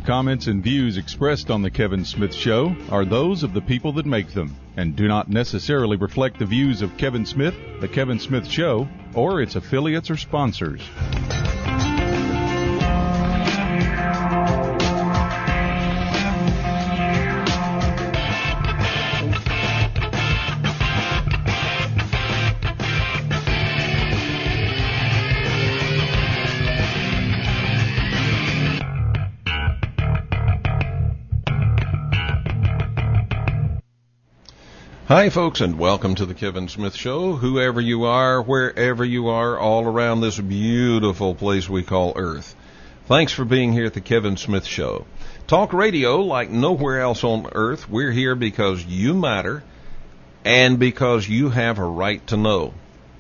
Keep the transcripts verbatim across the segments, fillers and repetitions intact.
comments and views expressed on The Kevin Smith Show are those of the people that make them and do not necessarily reflect the views of Kevin Smith, The Kevin Smith Show, or its affiliates or sponsors. Hi, folks, and welcome to the Kevin Smith Show. Whoever you are, wherever you are, all around this beautiful place we call Earth. Thanks for being here at the Kevin Smith Show. Talk radio like nowhere else on Earth. We're here because you matter and because you have a right to know.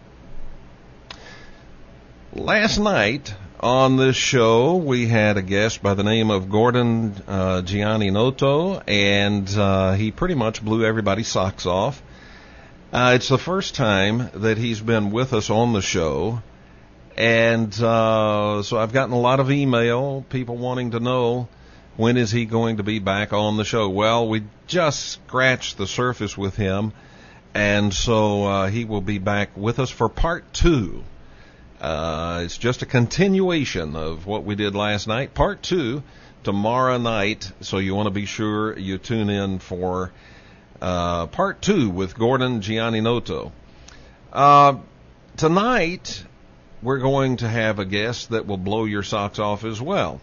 Last night on this show, we had a guest by the name of Gordon uh, Gianninoto, and uh, he pretty much blew everybody's socks off. Uh, it's the first time that he's been with us on the show, and uh, so I've gotten a lot of email, people wanting to know, when is he going to be back on the show? Well, we just scratched the surface with him, and so uh, he will be back with us for part two. Uh, it's just a continuation of what we did last night. Part two, tomorrow night, so you want to be sure you tune in for uh, part two with Gordon Gianninoto. Uh, tonight, we're going to have a guest that will blow your socks off as well.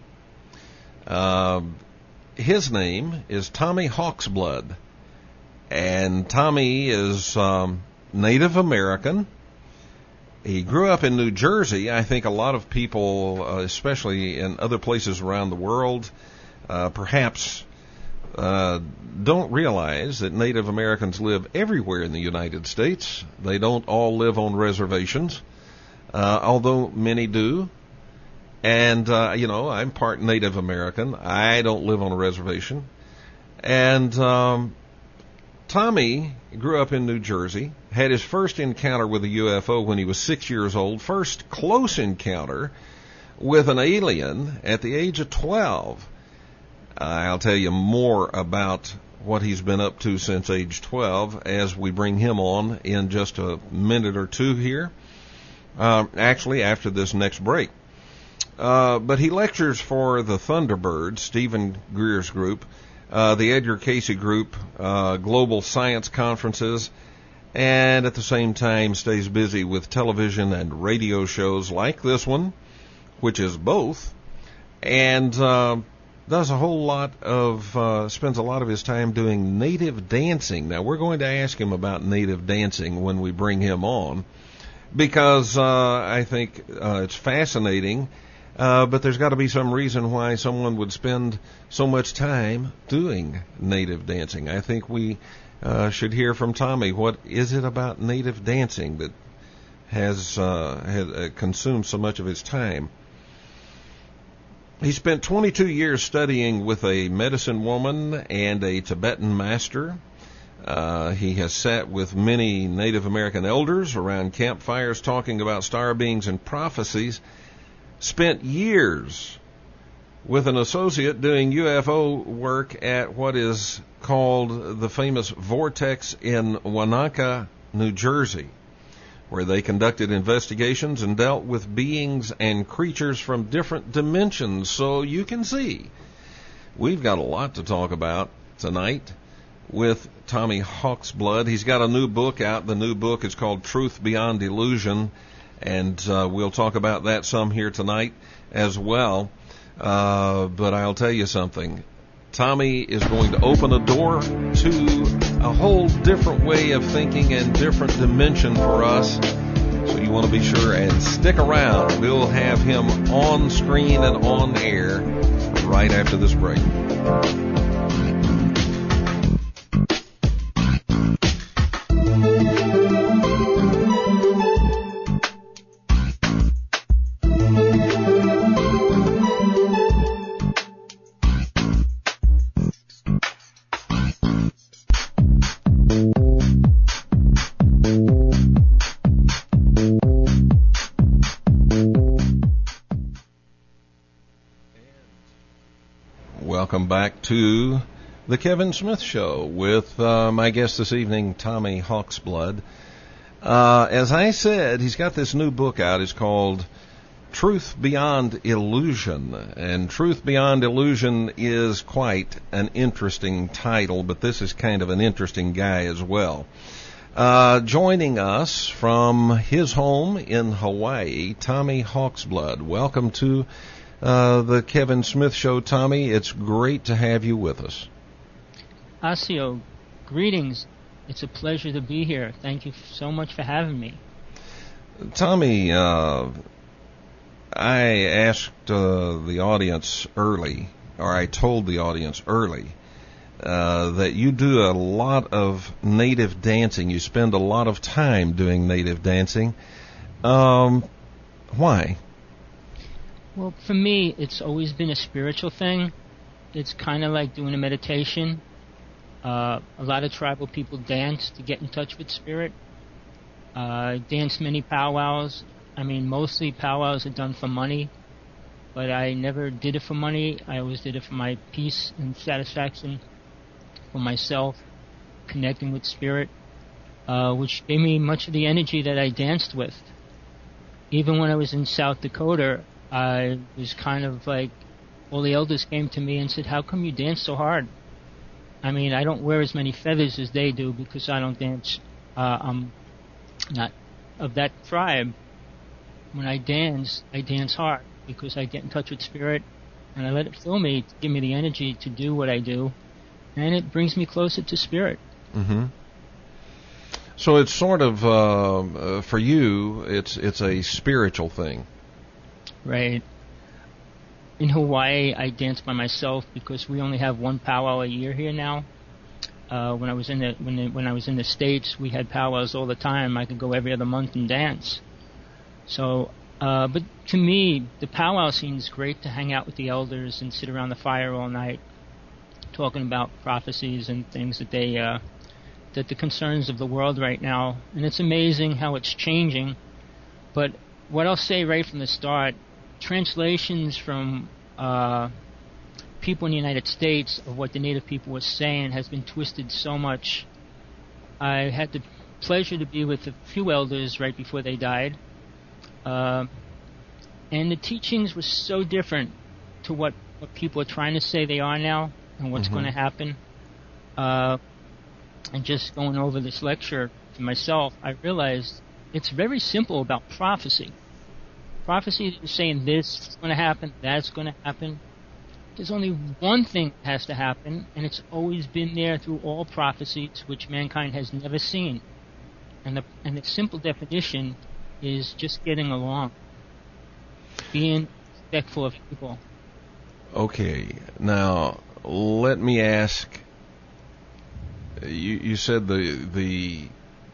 Uh, his name is Tommy Hawksblood, and Tommy is um, Native American. He grew up in New Jersey. I think a lot of people, uh, especially in other places around the world, uh, perhaps uh, don't realize that Native Americans live everywhere in the United States. They don't all live on reservations, uh, although many do. And, uh, you know, I'm part Native American. I don't live on a reservation. And um, Tommy grew up in New Jersey, had his first encounter with a U F O when he was six years old, first close encounter with an alien at the age of twelve. I'll tell you more about what he's been up to since age twelve as we bring him on in just a minute or two here, uh, actually after this next break. Uh, but he lectures for the Thunderbirds, Stephen Greer's group, Uh, the Edgar Casey Group, uh, global science conferences, and at the same time stays busy with television and radio shows like this one, which is both, and uh, does a whole lot of, uh, spends a lot of his time doing native dancing. Now, we're going to ask him about native dancing when we bring him on, because uh, I think uh, it's fascinating. Uh, but there's got to be some reason why someone would spend so much time doing native dancing. I think we uh, should hear from Tommy. What is it about native dancing that has, uh, has uh, consumed so much of his time? He spent twenty-two years studying with a medicine woman and a Tibetan master. Uh, he has sat with many Native American elders around campfires talking about star beings and prophecies. Spent years with an associate doing U F O work at what is called the famous Vortex in Wanaka, New Jersey, where they conducted investigations and dealt with beings and creatures from different dimensions. So you can see, we've got a lot to talk about tonight with Tommy Hawksblood. He's got a new book out. The new book is called Truth Beyond Illusion. And uh, we'll talk about that some here tonight as well. Uh, but I'll tell you something. Tommy is going to open a door to a whole different way of thinking and different dimension for us. So you want to be sure and stick around. We'll have him on screen and on air right after this break. welcome back to the Kevin Smith Show with uh, my guest this evening, Tommy Hawksblood. Uh, as I said, he's got this new book out. It's called Truth Beyond Illusion. And Truth Beyond Illusion is quite an interesting title, but this is kind of an interesting guy as well. Uh, joining us from his home in Hawaii, Tommy Hawksblood. Welcome to uh, the Kevin Smith Show, Tommy. It's great to have you with us. Asio, greetings. It's a pleasure to be here. Thank you so much for having me. Tommy, uh, I asked uh, the audience early, or I told the audience early, uh, that you do a lot of native dancing. You spend a lot of time doing native dancing. Um, why? Well, for me, it's always been a spiritual thing. It's kind of like doing a meditation. Uh, a lot of tribal people dance to get in touch with spirit. Uh, dance many powwows. I mean, mostly powwows are done for money, but I never did it for money. I always did it for my peace and satisfaction, for myself, connecting with spirit, uh, which gave me much of the energy that I danced with. Even when I was in South Dakota, I was kind of like, all the elders came to me and said, "How come you dance so hard?" I mean, I don't wear as many feathers as they do because I don't dance. Uh, I'm not of that tribe. When I dance, I dance hard because I get in touch with spirit and I let it fill me, to give me the energy to do what I do, and it brings me closer to spirit. Mm-hmm. So it's sort of, uh, uh, for you, it's it's a spiritual thing. Right. In Hawaii, I dance by myself because we only have one powwow a year here now. Uh, when I was in the when the, when I was in the States, we had powwows all the time. I could go every other month and dance. So, uh, but to me, the powwow scene is great to hang out with the elders and sit around the fire all night, talking about prophecies and things that they uh, that the concerns of the world right now. And it's amazing how it's changing. But what I'll say right from the start, translations from uh, people in the United States of what the Native people were saying has been twisted so much. I had the pleasure to be with a few elders right before they died, uh, and the teachings were so different to what, what people are trying to say they are now and what's mm-hmm. going to happen. Uh, and just going over this lecture for myself, I realized it's very simple about prophecy. Prophecy is saying this is going to happen, that's going to happen. There's only one thing that has to happen, and it's always been there through all prophecies, which mankind has never seen. And the and the simple definition is just getting along, being respectful of people. Okay, now let me ask. You you said the the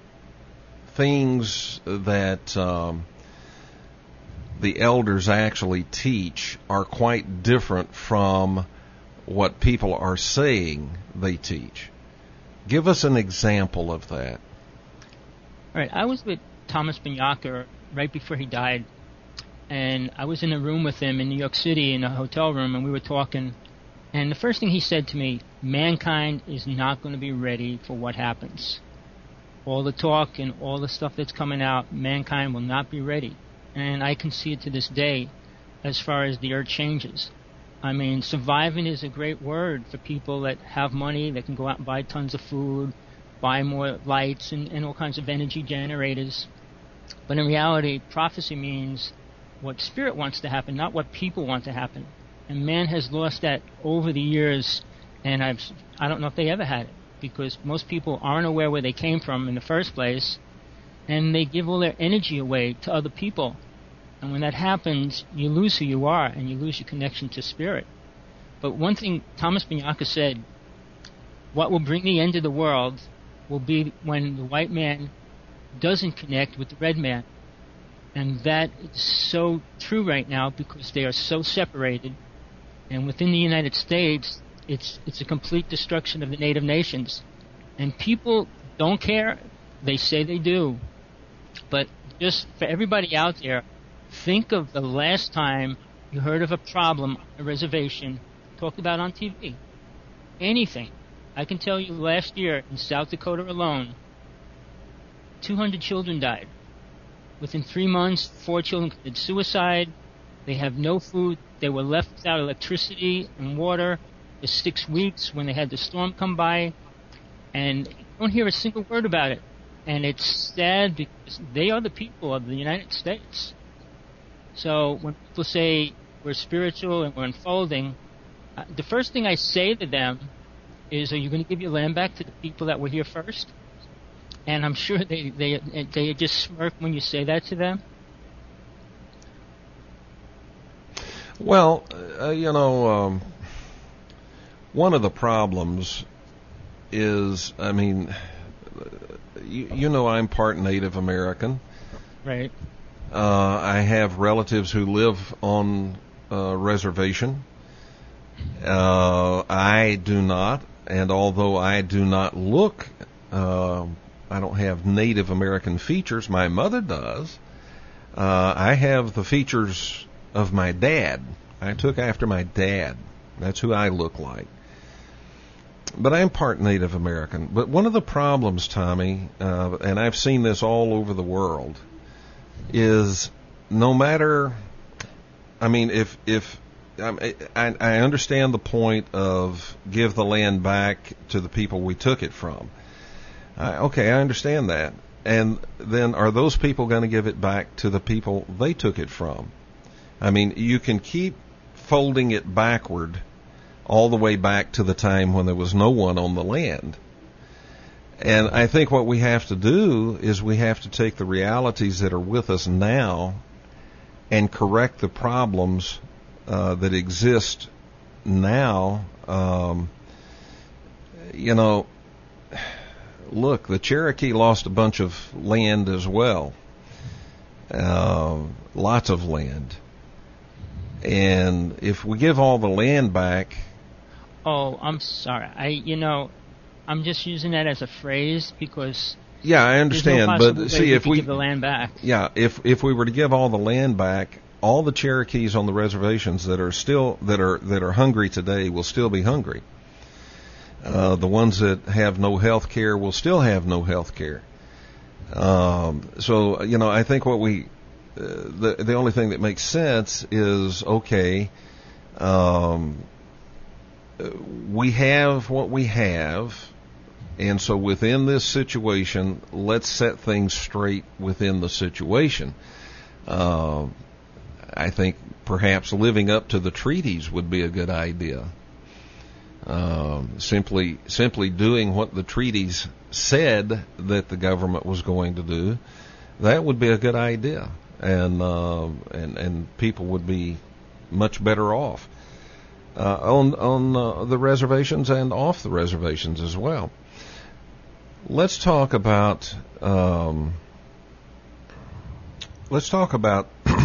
things that. Um, the elders actually teach are quite different from what people are saying they teach. Give us an example of that. All right, I was with Thomas Binyaka right before he died, and I was in a room with him in New York City in a hotel room, and we were talking, and the first thing he said to me, mankind is not going to be ready for what happens. All the talk and all the stuff that's coming out, mankind will not be ready. And I can see it to this day as far as the earth changes. I mean, surviving is a great word for people that have money, that can go out and buy tons of food, buy more lights and, and all kinds of energy generators. But in reality, prophecy means what spirit wants to happen, not what people want to happen. And man has lost that over the years, and I've, I don't know if they ever had it, because most people aren't aware where they came from in the first place, and they give all their energy away to other people. And when that happens, you lose who you are, and you lose your connection to spirit. But one thing Thomas Binyaka said, what will bring the end of the world will be when the white man doesn't connect with the red man. And that is so true right now because they are so separated. And within the United States, it's it's a complete destruction of the native nations. And people don't care. They say they do. But just for everybody out there, think of the last time you heard of a problem on a reservation talked about on T V. Anything. I can tell you last year in South Dakota alone, two hundred children died. Within three months, four children committed suicide. They have no food. They were left without electricity and water for six weeks when they had the storm come by. And you don't hear a single word about it. And it's sad because they are the people of the United States. So when people say we're spiritual and we're unfolding, uh, the first thing I say to them is, are you going to give your land back to the people that were here first? And I'm sure they, they, they just smirk when you say that to them. Well, uh, you know, um, one of the problems is, I mean, you, you know, I'm part Native American. Right. Uh, I have relatives who live on a reservation. Uh, I do not, and although I do not look, uh, I don't have Native American features, my mother does. Uh, I have the features of my dad. I took after my dad. That's who I look like. But I'm part Native American. But one of the problems, Tommy, uh, and I've seen this all over the world, is no matter, I mean, if, if, I, I understand the point of give the land back to the people we took it from. I, okay, I understand that. And then are those people going to give it back to the people they took it from? I mean, you can keep folding it backward all the way back to the time when there was no one on the land. And I think what we have to do is we have to take the realities that are with us now and correct the problems uh, that exist now. Um, you know, look, the Cherokee lost a bunch of land as well. Uh, lots of land. And if we give all the land back... Oh, I'm sorry. I, you know, I'm just using that as a phrase because... Yeah, I understand, no but see, if we give the land back. Yeah, if if we were to give all the land back, all the Cherokees on the reservations that are still that are that are hungry today will still be hungry. Uh, the ones that have no health care will still have no health care. Um, so, you know, I think what we uh, the the only thing that makes sense is okay. Um, we have what we have. And so within this situation, let's set things straight within the situation. Uh, I think perhaps living up to the treaties would be a good idea. Uh, simply, simply doing what the treaties said that the government was going to do, that would be a good idea, and uh, and and people would be much better off uh, on on uh, the reservations and off the reservations as well. Let's talk about um, let's talk about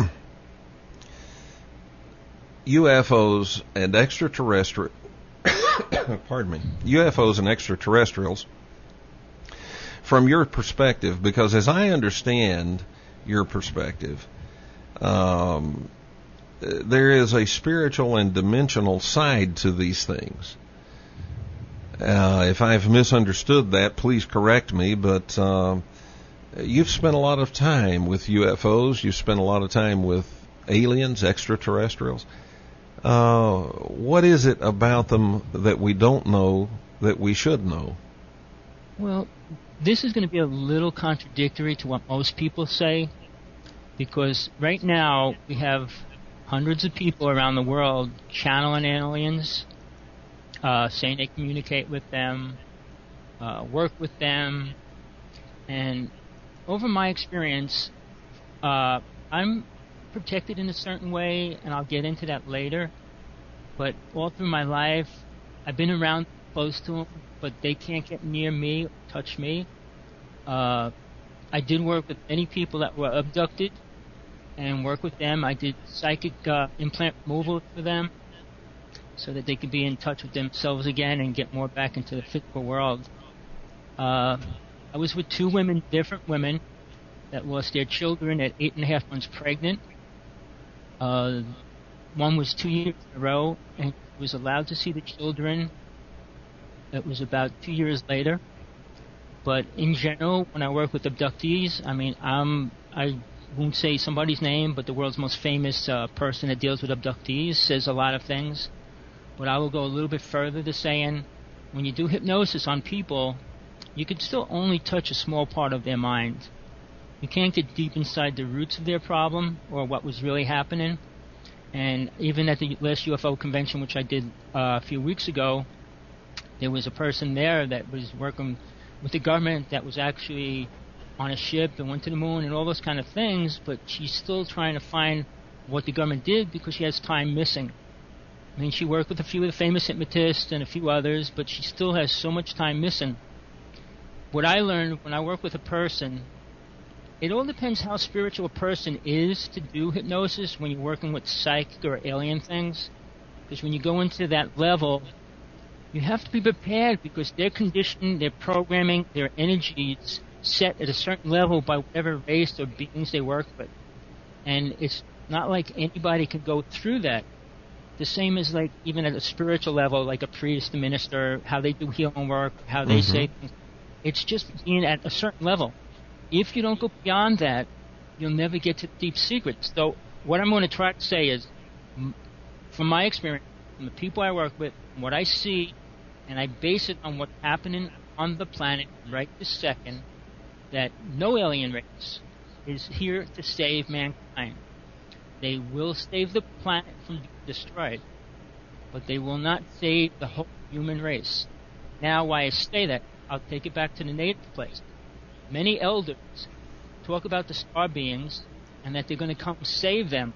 U F Os and extraterrestrial. Pardon me, U F Os and extraterrestrials. From your perspective, because as I understand your perspective, um, there is a spiritual and dimensional side to these things. Uh, if I've misunderstood that, please correct me, but uh, you've spent a lot of time with U F Os. You've spent a lot of time with aliens, extraterrestrials. Uh, what is it about them that we don't know that we should know? Well, this is going to be a little contradictory to what most people say, because right now we have hundreds of people around the world channeling aliens, Uh, saying they communicate with them, uh, work with them, and over my experience, uh, I'm protected in a certain way, and I'll get into that later, but all through my life, I've been around close to them, but they can't get near me, touch me. Uh, I did work with many people that were abducted, and work with them. I did psychic uh, implant removal for them, so that they could be in touch with themselves again and get more back into the physical world. Uh, I was with two women, different women, that lost their children at eight and a half months pregnant. Uh, one was two years in a row, and was allowed to see the children. It was about two years later. But in general, when I work with abductees, I mean, I'm, I won't say somebody's name, but the world's most famous uh, person that deals with abductees says a lot of things. But I will go a little bit further to saying, when you do hypnosis on people, you can still only touch a small part of their mind. You can't get deep inside the roots of their problem or what was really happening. And even at the last U F O convention, which I did uh, a few weeks ago, there was a person there that was working with the government that was actually on a ship and went to the moon and all those kind of things, but she's still trying to find what the government did because she has time missing. I mean, she worked with a few of the famous hypnotists and a few others, but she still has so much time missing. What I learned when I work with a person, it all depends how spiritual a person is to do hypnosis when you're working with psychic or alien things. Because when you go into that level, you have to be prepared because their conditioning, their programming, their energies set at a certain level by whatever race or beings they work with. And it's not like anybody can go through that. The same as like even at a spiritual level, like a priest, a minister, how they do healing work, how they mm-hmm. say things. It's just being at a certain level. If you don't go beyond that, you'll never get to the deep secrets. So what I'm going to try to say is, from my experience, from the people I work with, what I see, and I base it on what's happening on the planet right this second, that no alien race is here to save mankind. They will save the planet from being destroyed, but they will not save the whole human race. Now, why I say that, I'll take it back to the native place. Many elders talk about the star beings and that they're going to come save them.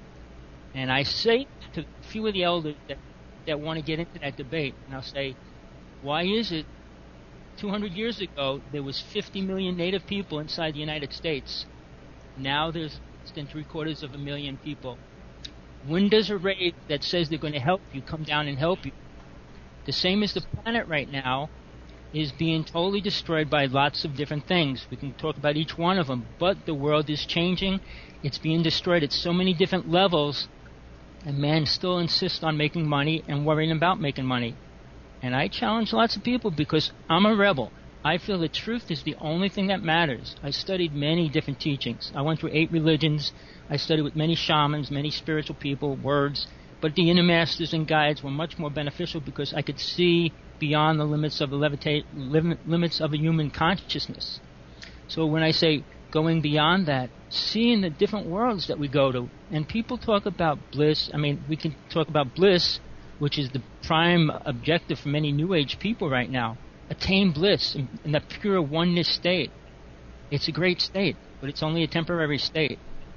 And I say to a few of the elders that, that want to get into that debate, and I'll say, why is it two hundred years ago there was fifty million native people inside the United States? Now there's less than three quarters of a million people. When does a race that says they're going to help you come down and help you? The same as the planet right now is being totally destroyed by lots of different things. We can talk about each one of them, but the world is changing. It's being destroyed at so many different levels, and man still insists on making money and worrying about making money. And I challenge lots of people because I'm a rebel. I feel the truth is the only thing that matters. I studied many different teachings. I went through eight religions. I studied with many shamans, many spiritual people, words. But the inner masters and guides were much more beneficial because I could see beyond the limits of a levitate, lim, limits of a human consciousness. So when I say going beyond that, seeing the different worlds that we go to, and people talk about bliss. I mean, we can talk about bliss, which is the prime objective for many New Age people right now. Attain bliss in, in that pure oneness state. It's a great state, but it's only a temporary state.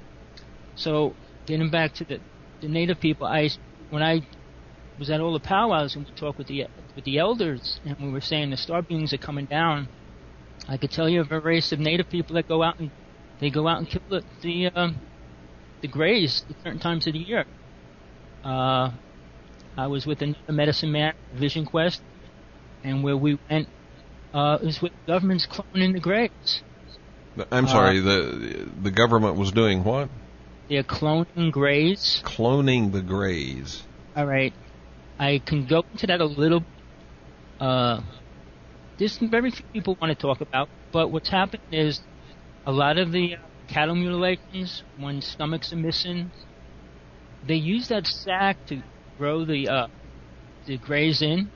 So getting back to the, the native people, I when I was at all the powwows and we talked with the with the elders, and we were saying the star beings are coming down. I could tell you of a race of native people that go out and they go out and kill the the, um, the Greys at certain times of the year. Uh, I was with a medicine man, Vision Quest, and where we went, uh, it was with governments cloning the Greys. I'm sorry, uh, the the government was doing what? They're cloning Greys. Cloning the Greys. All right. I can go into that a little. Uh, there's very few people want to talk about, but what's happened is a lot of the uh, cattle mutilations, when stomachs are missing, they use that sack to grow the uh, the Greys in.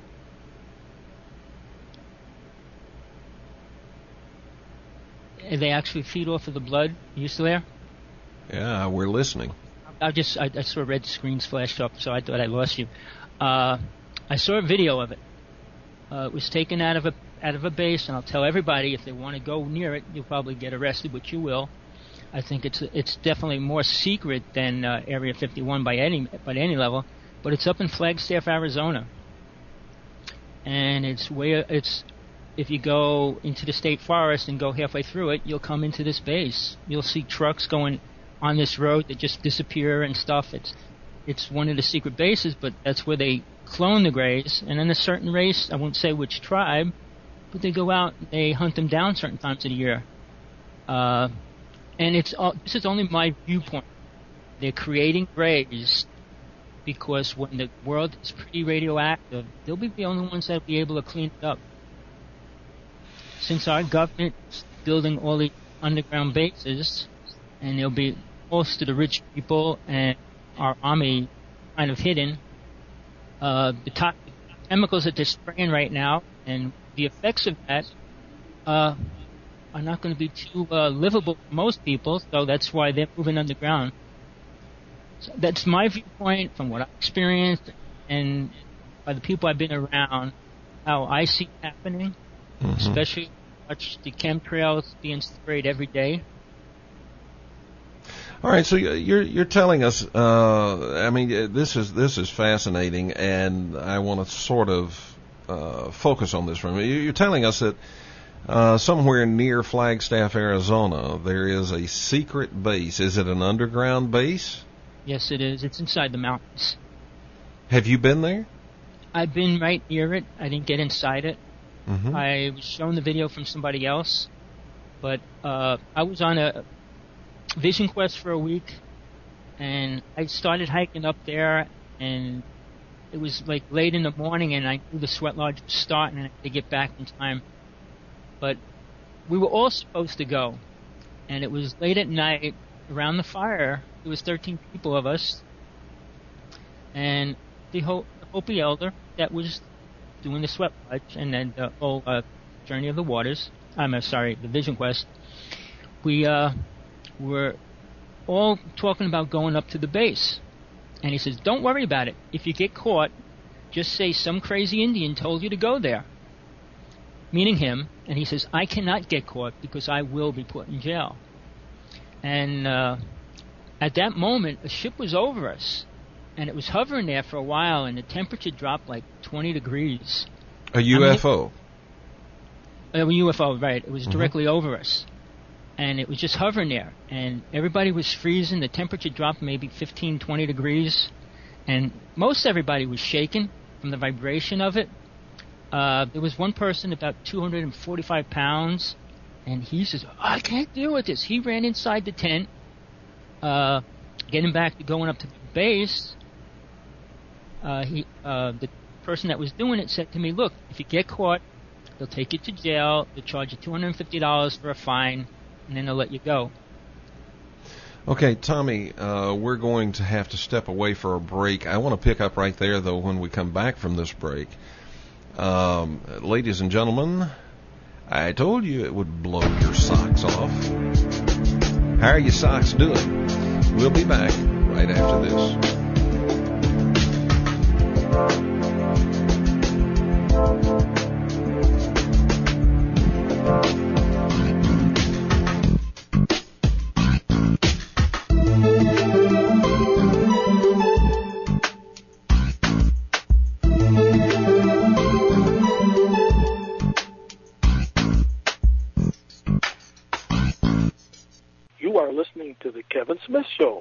And they actually feed off of the blood. Are you still there? Yeah, we're listening. I just I, I saw red screens flash up, so I thought I lost you. Uh, I saw a video of it. Uh, it was taken out of a out of a base, and I'll tell everybody if they want to go near it, you'll probably get arrested, which you will. I think it's it's definitely more secret than uh, Area fifty-one by any by any level, but it's up in Flagstaff, Arizona, and it's where it's. If you go into the state forest and go halfway through it, you'll come into this base. You'll see trucks going on this road that just disappear and stuff. It's it's one of the secret bases, but that's where they clone the Greys. And in a certain race, I won't say which tribe, but they go out and they hunt them down certain times of the year. Uh, and it's all, this is only my viewpoint. They're creating Greys because when the world is pretty radioactive, they'll be the only ones that will be able to clean it up. Since our government is building all the underground bases, and they'll be close to the rich people and our army kind of hidden, uh, the toxic chemicals that they're spraying right now and the effects of that uh, are not going to be too uh, livable for most people, so that's why they're moving underground. So that's my viewpoint from what I've experienced and by the people I've been around, how I see it happening, mm-hmm. especially watch the chemtrails being sprayed every day. All right, so you're you're telling us. Uh, I mean, this is this is fascinating, and I want to sort of uh, focus on this for a minute. You're telling us that uh, somewhere near Flagstaff, Arizona, there is a secret base. Is it an underground base? Yes, it is. It's inside the mountains. Have you been there? I've been right near it. I didn't get inside it. Mm-hmm. I was shown the video from somebody else, but uh, I was on a Vision Quest for a week, and I started hiking up there, and it was like late in the morning, and I knew the sweat lodge was starting, and I had to get back in time. But we were all supposed to go, and it was late at night around the fire. There was thirteen people of us, and the Ho- Hopi elder that was doing the sweat lodge, and then the whole uh, Journey of the Waters. I'm uh, sorry, the Vision Quest. We uh. We're all talking about going up to the base. And he says, don't worry about it. If you get caught, just say some crazy Indian told you to go there. Meaning him. And he says, I cannot get caught because I will be put in jail. And uh, at that moment, a ship was over us. And it was hovering there for a while, and the temperature dropped like twenty degrees. A U F O? I mean, a U F O, right. It was mm-hmm. directly over us. And it was just hovering there, and everybody was freezing. The temperature dropped maybe fifteen, twenty degrees, and most everybody was shaking from the vibration of it. Uh, there was one person about two hundred forty-five pounds, and he says, oh, I can't deal with this. He ran inside the tent, uh, getting back to going up to the base. Uh, he, uh, the person that was doing it said to me, look, if you get caught, they'll take you to jail, they'll charge you two hundred fifty dollars for a fine, and then they'll let you go. Okay, Tommy, uh, we're going to have to step away for a break. I want to pick up right there, though, when we come back from this break. Um, ladies and gentlemen, I told you it would blow your socks off. How are your socks doing? We'll be back right after this. Listening to the Kevin Smith Show.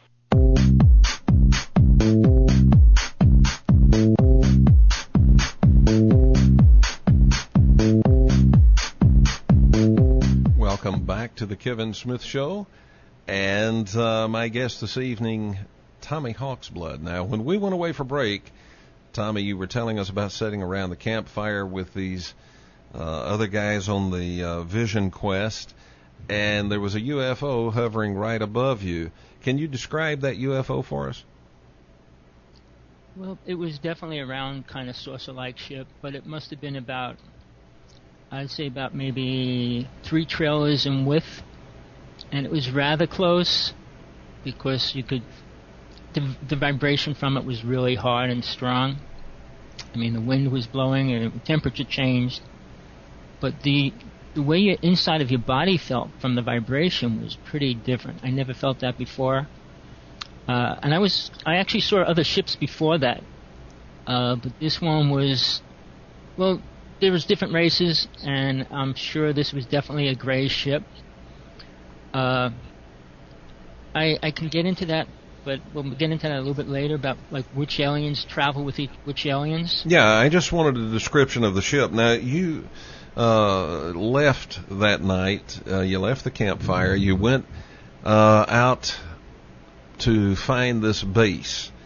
Welcome back to the Kevin Smith Show, and uh, my guest this evening, Tommy Hawksblood. Now, when we went away for break, Tommy, you were telling us about sitting around the campfire with these uh, other guys on the uh, Vision Quest, and there was a U F O hovering right above you. Can you describe that U F O for us? Well, it was definitely a round kind of saucer-like ship, but it must have been about, I'd say about maybe three trailers in width, and it was rather close because you could, the, the vibration from it was really hard and strong. I mean, the wind was blowing and the temperature changed, but the the way your inside of your body felt from the vibration was pretty different. I never felt that before. Uh, and I was, I actually saw other ships before that. Uh, but this one was, well, there was different races, and I'm sure this was definitely a gray ship. Uh, I, I can get into that, but we'll get into that a little bit later about like which aliens travel with each, which aliens. Yeah, I just wanted a description of the ship. Now, you uh, left that night. Uh, you left the campfire. You went uh, out to find this base.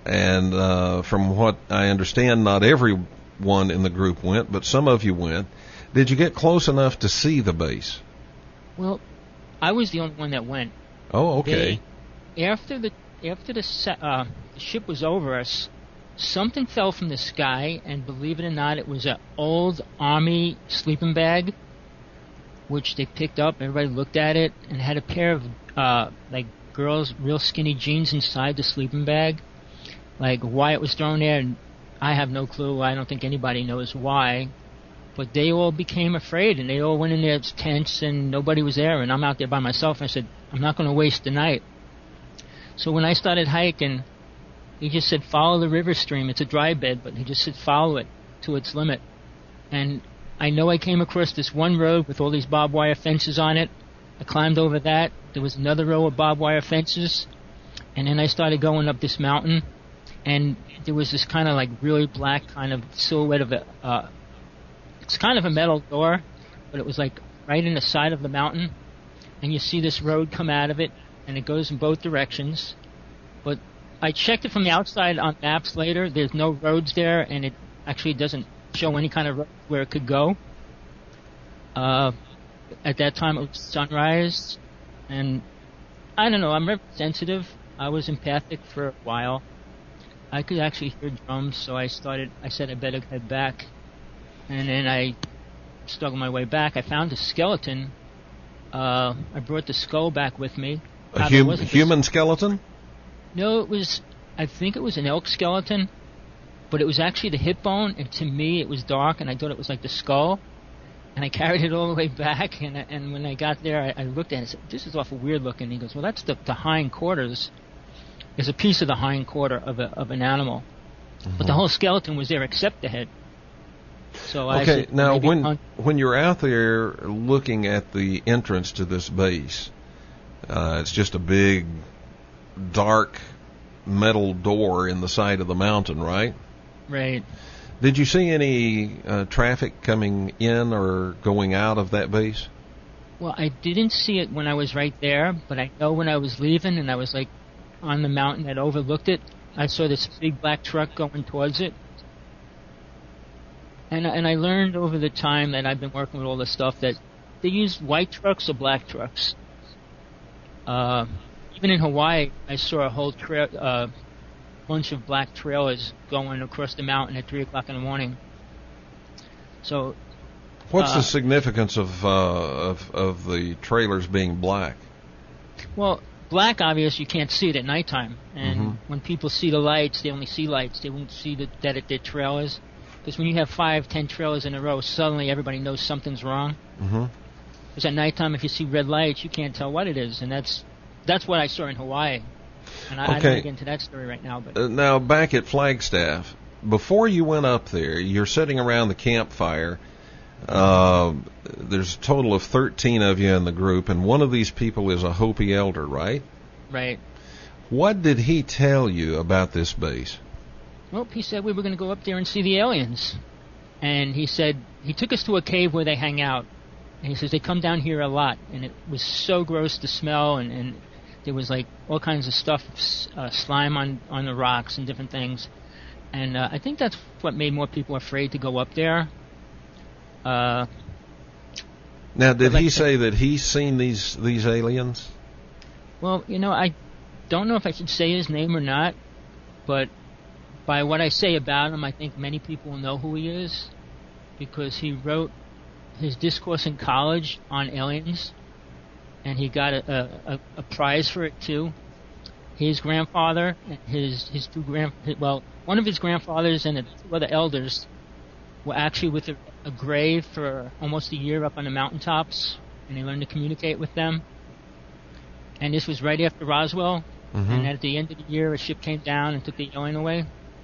and uh, from what I understand, not everyone in the group went, but some of you went. Did you get close enough to see the base? Well, I was the only one that went. Oh, okay. They, after the after the, uh, the ship was over us, something fell from the sky, and believe it or not, it was an old army sleeping bag, which they picked up. Everybody looked at it, and it had a pair of uh, like girls' real skinny jeans inside the sleeping bag. Like why it was thrown there, and I have no clue. I don't think anybody knows why. But they all became afraid, and they all went in their tents, and nobody was there, and I'm out there by myself. And I said, I'm not going to waste the night. So when I started hiking, he just said, follow the river stream. It's a dry bed, but he just said, follow it to its limit. And I know I came across this one road with all these barbed wire fences on it. I climbed over that. There was another row of barbed wire fences. And then I started going up this mountain, and there was this kind of like really black kind of silhouette of a, uh, it's kind of a metal door, but it was like right in the side of the mountain, and you see this road come out of it, and it goes in both directions. But I checked it from the outside on maps later. There's no roads there, and it actually doesn't show any kind of road where it could go. Uh, at that time, it was sunrise, and I don't know, I'm very sensitive. I was empathic for a while. I could actually hear drums, so I started, I said I better head back. And then I struggled my way back. I found a skeleton. Uh, I brought the skull back with me. A hum- human skeleton? No, it was, I think it was an elk skeleton, but it was actually the hip bone, and to me it was dark, and I thought it was like the skull. And I carried it all the way back, and and when I got there, I, I looked at it and said, this is awful weird looking. And he goes, well, that's the, the hind quarters. There's a piece of the hind quarter of a, of an animal. Mm-hmm. But the whole skeleton was there except the head. So I okay, said, now when hunt- when you're out there looking at the entrance to this base, uh, it's just a big, dark metal door in the side of the mountain, right? Right. Did you see any uh, traffic coming in or going out of that base? Well, I didn't see it when I was right there, but I know when I was leaving and I was like on the mountain that overlooked it, I saw this big black truck going towards it. And and I learned over the time that I've been working with all this stuff that they use white trucks or black trucks. Uh, even in Hawaii, I saw a whole tra- uh, bunch of black trailers going across the mountain at three o'clock in the morning. So, what's uh, the significance of, uh, of of the trailers being black? Well, black, obvious, you can't see it at nighttime, and mm-hmm. when people see the lights, they only see lights. They won't see the, that it, they're trailers. Because when you have five, ten trailers in a row, suddenly everybody knows something's wrong. Mm-hmm. Because at nighttime, if you see red lights, you can't tell what it is, and that's that's what I saw in Hawaii. And I, okay. I don't get into that story right now. But uh, now back at Flagstaff, before you went up there, you're sitting around the campfire. Uh, there's a total of thirteen of you in the group, and one of these people is a Hopi elder, right? Right. What did he tell you about this base? Well, he said we were going to go up there and see the aliens. And he said, he took us to a cave where they hang out. And he says they come down here a lot. And it was so gross to smell, and, and there was like all kinds of stuff, uh, slime on, on the rocks and different things. And uh, I think that's what made more people afraid to go up there. Uh, now, did like he say that he's seen these, these aliens? Well, you know, I don't know if I should say his name or not, but by what I say about him, I think many people will know who he is, because he wrote his discourse in college on aliens, and he got a, a, a prize for it too. His grandfather, his his two grand, well, one of his grandfathers and two other elders were actually with a, a grave for almost a year up on the mountaintops, and they learned to communicate with them. And this was right after Roswell, mm-hmm. and at the end of the year, a ship came down and took the alien away.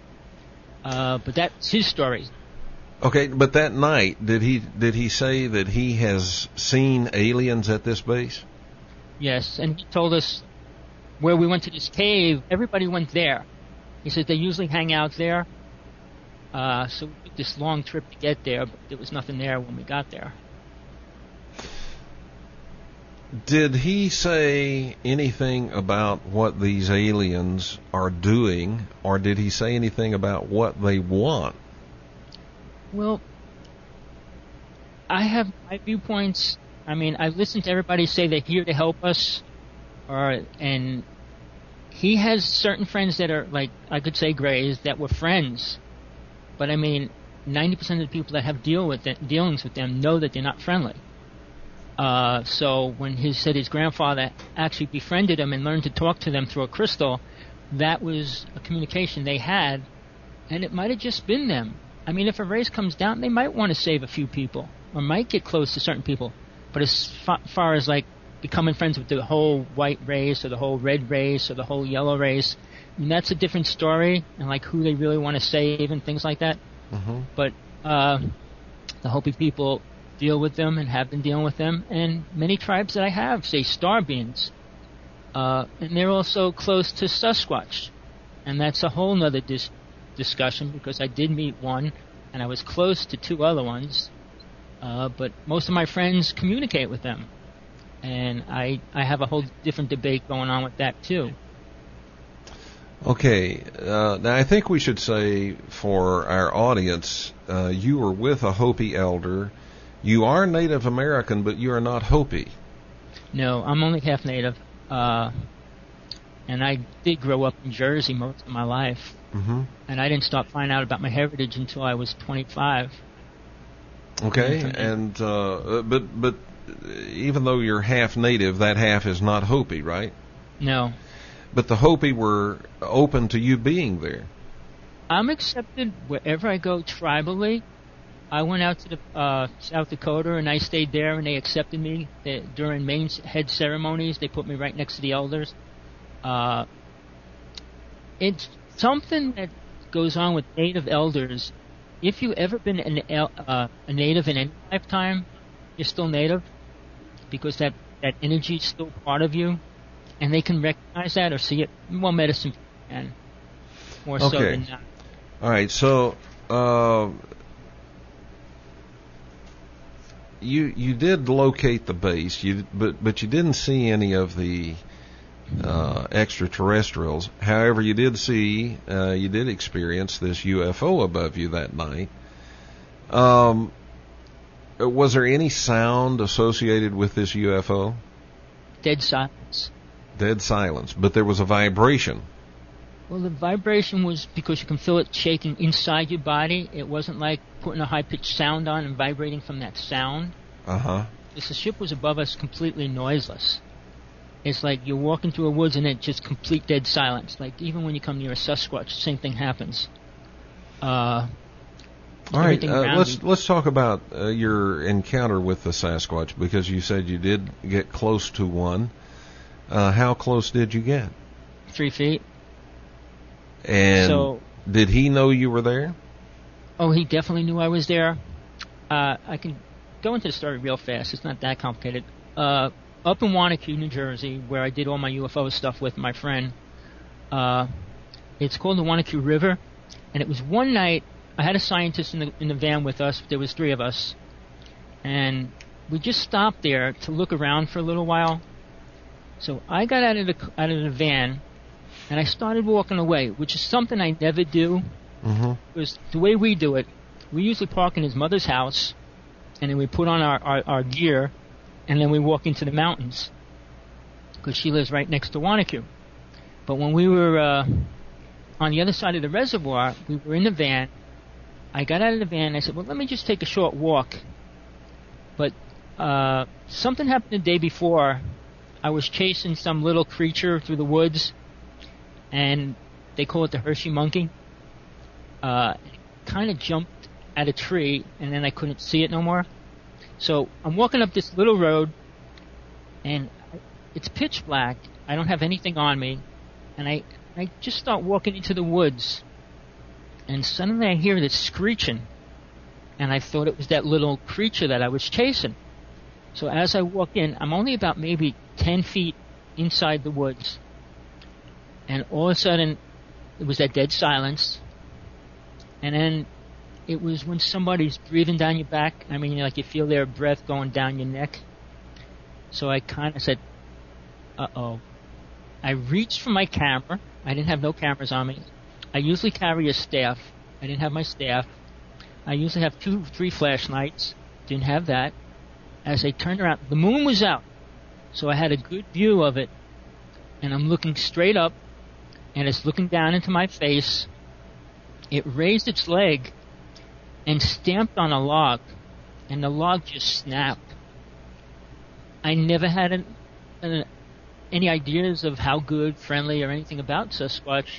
Uh, but that's his story. Okay, but that night, did he did he say that he has seen aliens at this base? Yes, and he told us where we went to this cave, everybody went there. He said they usually hang out there. Uh, so we took this long trip to get there, but there was nothing there when we got there. Did he say anything about what these aliens are doing, or did he say anything about what they want? Well, I have my viewpoints. I mean, I've listened to everybody say they're here to help us, or and he has certain friends that are, like, I could say Grays, that were friends. But I mean, ninety percent of the people that have deal with it, dealings with them know that they're not friendly. Uh, so when he said his grandfather actually befriended him and learned to talk to them through a crystal, that was a communication they had, and it might have just been them. I mean, if a race comes down, they might want to save a few people, or might get close to certain people. But as fa- far as, like, becoming friends with the whole white race, or the whole red race, or the whole yellow race, I mean, that's a different story, and, like, who they really want to save and things like that. Mm-hmm. But uh, the Hopi people deal with them and have been dealing with them, and many tribes that I have say star beings. Uh, and they're also close to Sasquatch. And that's a whole nother dis- discussion, because I did meet one, and I was close to two other ones. Uh, but most of my friends communicate with them. And I, I have a whole different debate going on with that, too. Okay, uh, now I think we should say for our audience, uh, you were with a Hopi elder. You are Native American, but you are not Hopi. No, I'm only half Native. Uh, and I did grow up in Jersey most of my life. Mm-hmm. And I didn't start finding out about my heritage until I was twenty-five. Okay, and uh, but but even though you're half Native, that half is not Hopi, right? No. But the Hopi were open to you being there. I'm accepted wherever I go tribally. I went out to the, uh, South Dakota, and I stayed there, and they accepted me. They, during main head ceremonies, they put me right next to the elders. Uh, it's something that goes on with Native elders. If you've ever been an, uh, a Native in any lifetime, you're still Native, because that, that energy is still part of you, and they can recognize that or see it. Well, medicine can, more so okay. than not. All right, so uh, you you did locate the base, you but but you didn't see any of the uh, extraterrestrials. However, you did see, uh, you did experience this U F O above you that night. Um, was there any sound associated with this U F O? Dead silence. Dead silence, but there was a vibration. Well, the vibration was because you can feel it shaking inside your body. It wasn't like putting a high-pitched sound on and vibrating from that sound. Uh-huh. Because the ship was above us completely noiseless. It's like you're walking through a woods and it's just complete dead silence. Like even when you come near a Sasquatch, the same thing happens. Uh, All right, uh, let's you. let's talk about uh, your encounter with the Sasquatch, because you said you did get close to one. Uh, how close did you get? Three feet. And so, did he know you were there? Oh, he definitely knew I was there. Uh, I can go into the story real fast. It's not that complicated. Uh, up in Wanacue, New Jersey, where I did all my U F O stuff with my friend, uh, it's called the Wanacue River. And it was one night, I had a scientist in the, in the van with us. There was three of us. And we just stopped there to look around for a little while. So I got out of the out of the van, and I started walking away, which is something I never do. Mm-hmm. Because the way we do it, we usually park in his mother's house, and then we put on our, our, our gear, and then we walk into the mountains, because she lives right next to Wanacue. But when we were uh, on the other side of the reservoir, we were in the van. I got out of the van, and I said, well, let me just take a short walk. But uh, something happened the day before. I was chasing some little creature through the woods, and they call it the Hershey monkey. Uh, kind of jumped at a tree, and then I couldn't see it no more. So I'm walking up this little road, and it's pitch black. I don't have anything on me, and I I just start walking into the woods, and suddenly I hear this screeching, and I thought it was that little creature that I was chasing. So as I walk in, I'm only about maybe ten feet inside the woods, and all of a sudden, it was that dead silence, and then it was when somebody's breathing down your back. I mean, like you feel their breath going down your neck, So I kind of said, uh-oh. I reached for my camera. I didn't have no cameras on me. I usually carry a staff. I didn't have my staff. I usually have two, three flashlights. Didn't have that. As I turned around, the moon was out. So I had a good view of it. And I'm looking straight up, and it's looking down into my face. It raised its leg and stamped on a log, and the log just snapped. I never had an, an, any ideas of how good, friendly, or anything about Sasquatch.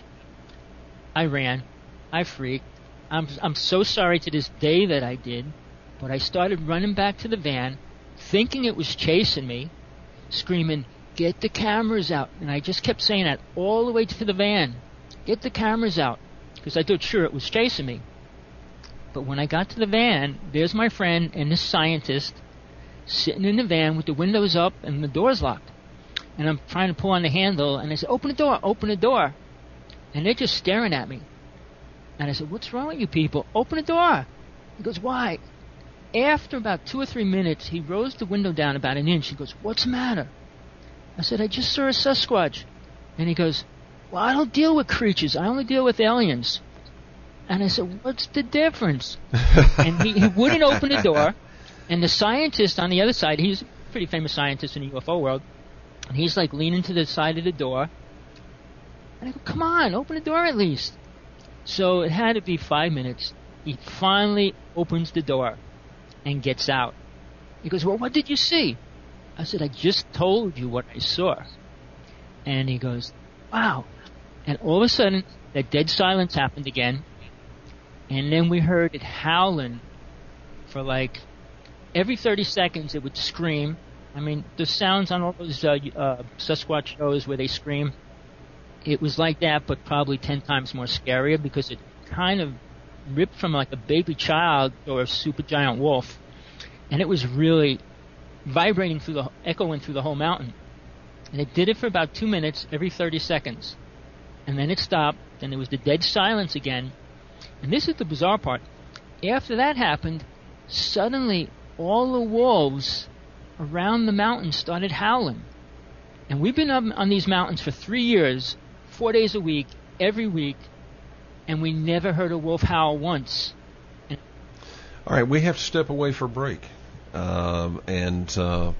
I ran. I freaked. I'm, I'm so sorry to this day that I did, but I started running back to the van, thinking it was chasing me, screaming, "Get the cameras out." And I just kept saying that all the way to the van. Get the cameras out. Because I thought sure it was chasing me. But when I got to the van, there's my friend and this scientist sitting in the van with the windows up and the doors locked. And I'm trying to pull on the handle, and I said, "Open the door, open the door." And they're just staring at me. And I said, "What's wrong with you people? Open the door." He goes, "Why?" After about two or three minutes, he rose the window down about an inch. He goes, "What's the matter?" I said, "I just saw a Sasquatch." And he goes, "Well, I don't deal with creatures. I only deal with aliens." And I said, "What's the difference?" And he, he wouldn't open the door. And the scientist on the other side, he's a pretty famous scientist in the U F O world, and he's like leaning to the side of the door. And I go, "Come on, open the door at least." So it had to be five minutes. He finally opens the door and gets out. He goes, "Well, what did you see?" I said, "I just told you what I saw." And he goes, "Wow." And all of a sudden, that dead silence happened again. And then we heard it howling for like every thirty seconds. It would scream. I mean, the sounds on all those uh, uh, Sasquatch shows where they scream, it was like that, but probably ten times more scarier because it kind of ripped from like a baby child or a super giant wolf. And it was really vibrating through the, echoing through the whole mountain. And it did it for about two minutes every thirty seconds. And then it stopped, and there was the dead silence again. And this is the bizarre part. After that happened, suddenly all the wolves around the mountain started howling. And we've been up on these mountains for three years, four days a week, every week, and we never heard a wolf howl once. And all right, we have to step away for a break. Uh, and, uh,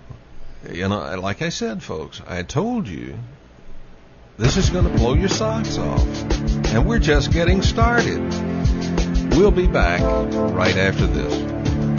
you know, like I said, folks, I told you, this is going to blow your socks off. And we're just getting started. We'll be back right after this.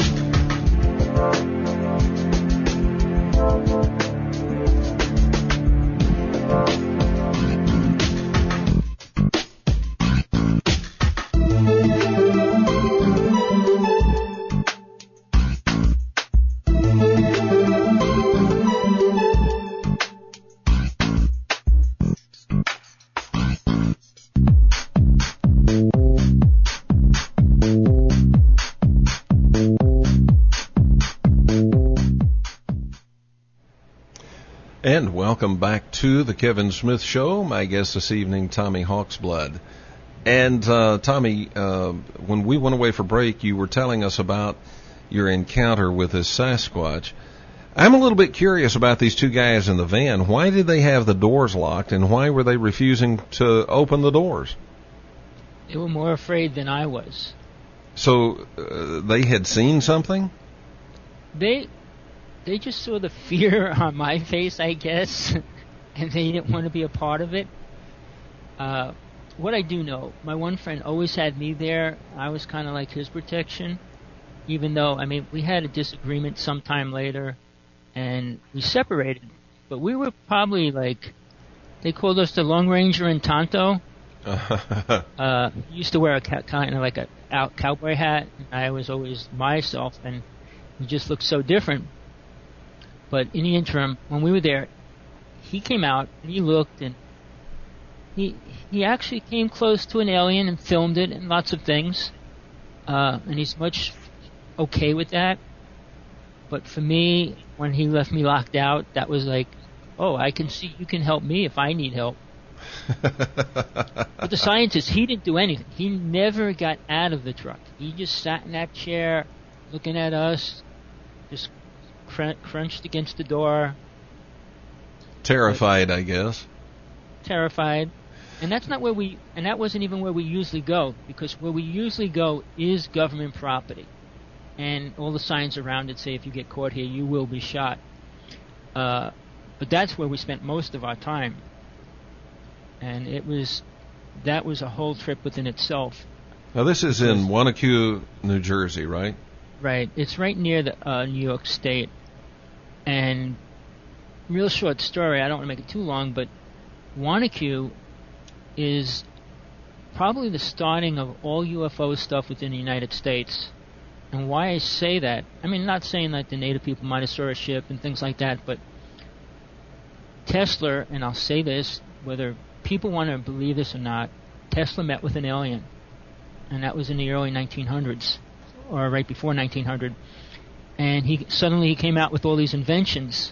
And welcome back to the Kevin Smith Show. My guest this evening, Tommy Hawksblood. And uh, Tommy, uh, when we went away for break, you were telling us about your encounter with this Sasquatch. I'm a little bit curious about these two guys in the van. Why did they have the doors locked, and why were they refusing to open the doors? they were more afraid than I was. So uh, they had seen something? They they just saw the fear on my face, I guess, and they didn't want to be a part of it. Uh, what I do know, my one friend always had me there. I was kind of like his protection, even though, I mean, we had a disagreement sometime later, and we separated. But we were probably like, they called us the Lone Ranger in Tonto. uh, he used to wear a ca- kind of like a out cowboy hat, and I was always myself, and we just looked so different. But in the interim, when we were there, he came out and he looked, and he he actually came close to an alien and filmed it and lots of things, uh, and he's much okay with that. But for me, when he left me locked out, that was like, oh, I can see you can help me if I need help. But the scientist, he didn't do anything. He never got out of the truck. He just sat in that chair looking at us, just cr- crunched against the door. Terrified, I guess. Terrified. And that's not where we, and that wasn't even where we usually go, because where we usually go is government property. And all the signs around it say if you get caught here, you will be shot. Uh, but that's where we spent most of our time. And it was, that was a whole trip within itself. Now this is in Wanacue, New Jersey, right? Right. It's right near the uh, New York State. And real short story, I don't want to make it too long, but Wanacue is probably the starting of all U F O stuff within the United States. And why I say that, I mean, not saying that the native people might have saw a ship and things like that, but Tesla, and I'll say this, whether people want to believe this or not, Tesla met with an alien. And that was in the early nineteen hundreds, or right before nineteen hundred. And he suddenly he came out with all these inventions.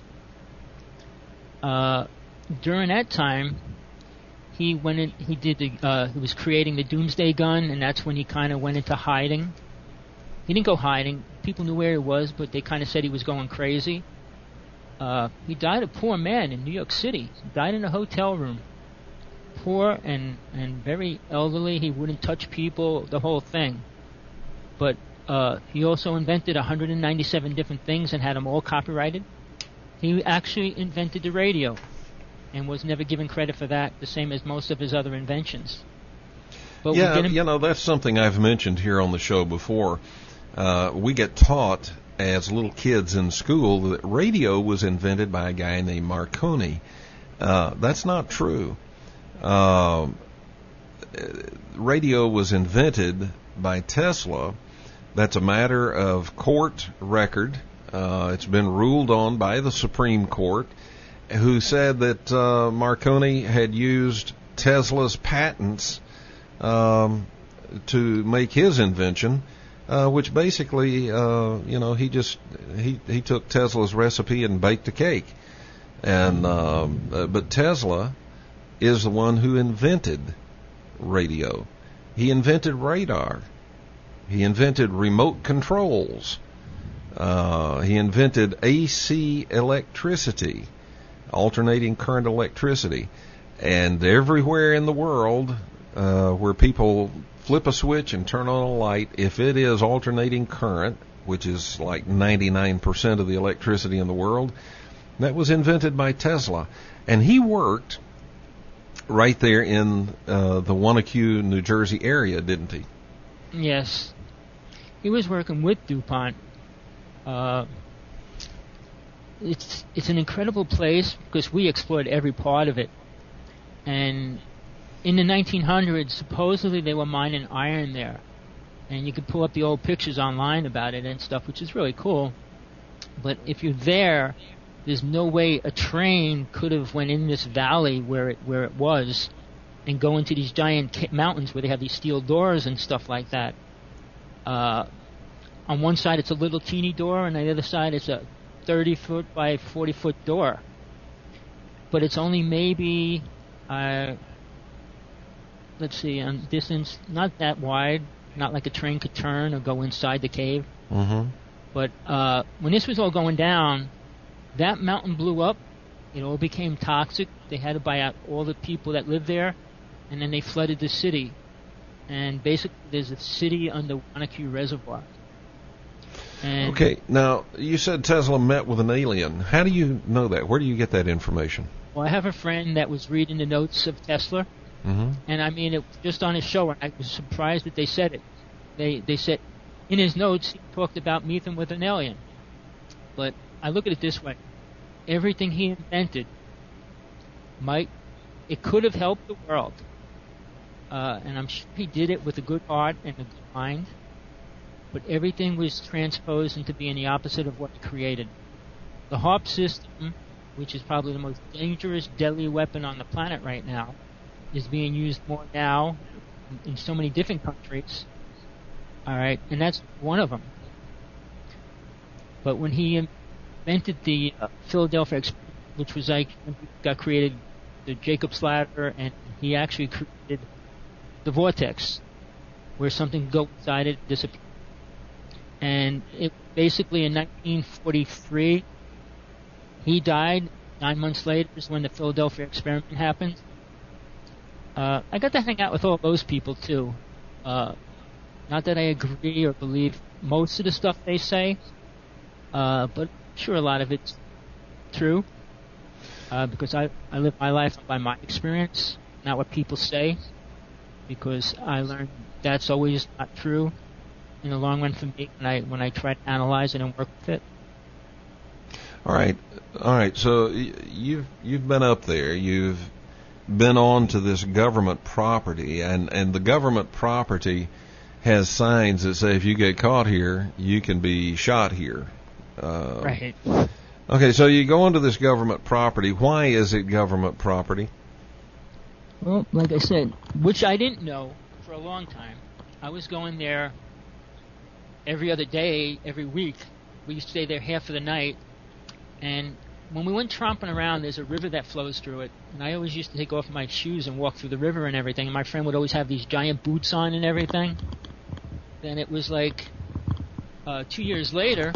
Uh, during that time, he went in, he did the, uh, he was creating the Doomsday Gun, and that's when he kind of went into hiding. He didn't go hiding. People knew where he was, but they kind of said he was going crazy. Uh, he died a poor man in New York City. He died in a hotel room. Poor and, and very elderly. He wouldn't touch people, the whole thing. But uh, he also invented one hundred ninety-seven different things and had them all copyrighted. He actually invented the radio and was never given credit for that, the same as most of his other inventions. But yeah, you know, that's something I've mentioned here on the show before. Uh, we get taught as little kids in school that radio was invented by a guy named Marconi. Uh, that's not true. Uh, radio was invented by Tesla. That's a matter of court record. Uh, it's been ruled on by the Supreme Court, who said that uh, Marconi had used Tesla's patents um, to make his invention, uh, which basically, uh, you know, he just he he took Tesla's recipe and baked a cake. And um, uh, but Tesla is the one who invented radio. He invented radar. He invented remote controls. Uh, he invented A C electricity, alternating current electricity. And everywhere in the world uh, where people flip a switch and turn on a light, if it is alternating current, which is like ninety-nine percent of the electricity in the world, that was invented by Tesla. And he worked right there in uh, the Wanacue, New Jersey area, didn't he? Yes. He was working with DuPont. Uh, it's it's an incredible place because we explored every part of it. And in the nineteen hundreds, supposedly they were mining iron there. And you could pull up the old pictures online about it and stuff, which is really cool. But if you're there, there's no way a train could have went in this valley where it where it was and go into these giant ca- mountains where they have these steel doors and stuff like that. Uh, on one side it's a little teeny door, and on the other side it's a thirty foot by forty foot door. But it's only maybe, uh, let's see, on distance, not that wide, not like a train could turn or go inside the cave. Mm-hmm. But uh, when this was all going down, that mountain blew up. It all became toxic. They had to buy out all the people that lived there, and then they flooded the city. And basically, there's a city under Wanacue Reservoir. And okay, now, you said Tesla met with an alien. How do you know that? Where do you get that information? Well, I have a friend that was reading the notes of Tesla, Mm-hmm. and I mean, it was just on his show, and I was surprised that they said it. They they said, in his notes, he talked about meeting with an alien. But I look at it this way. Everything he invented might, it could have helped the world. Uh, and I'm sure he did it with a good heart and a good mind. But everything was transposed into being the opposite of what he created. The HAARP system, which is probably the most dangerous, deadly weapon on the planet right now, is being used more now in, in so many different countries. All right, and that's one of them. But when he invented the uh, Philadelphia Experiment, which was like, got created, the Jacob's Ladder, and he actually created the vortex, where something go inside it, disappear. And it basically in nineteen forty-three, he died. Nine months later is when the Philadelphia experiment happened. Uh, I got to hang out with all those people too. Uh, not that I agree or believe most of the stuff they say, uh, but I'm sure a lot of it's true. Uh, because I, I live my life by my experience, not what people say. Because I learned that's always not true in the long run for me when I when I try to analyze it and work with it. All right, all right. So you've you've been up there. You've been on to this government property, and and the government property has signs that say if you get caught here, you can be shot here. Uh, right. Okay, so you go onto this government property. Why is it government property? Well, like I said, which I didn't know for a long time. I was going there every other day, every week. We used to stay there half of the night. And when we went tromping around, there's a river that flows through it. And I always used to take off my shoes and walk through the river and everything. And my friend would always have these giant boots on and everything. Then it was like uh, two years later,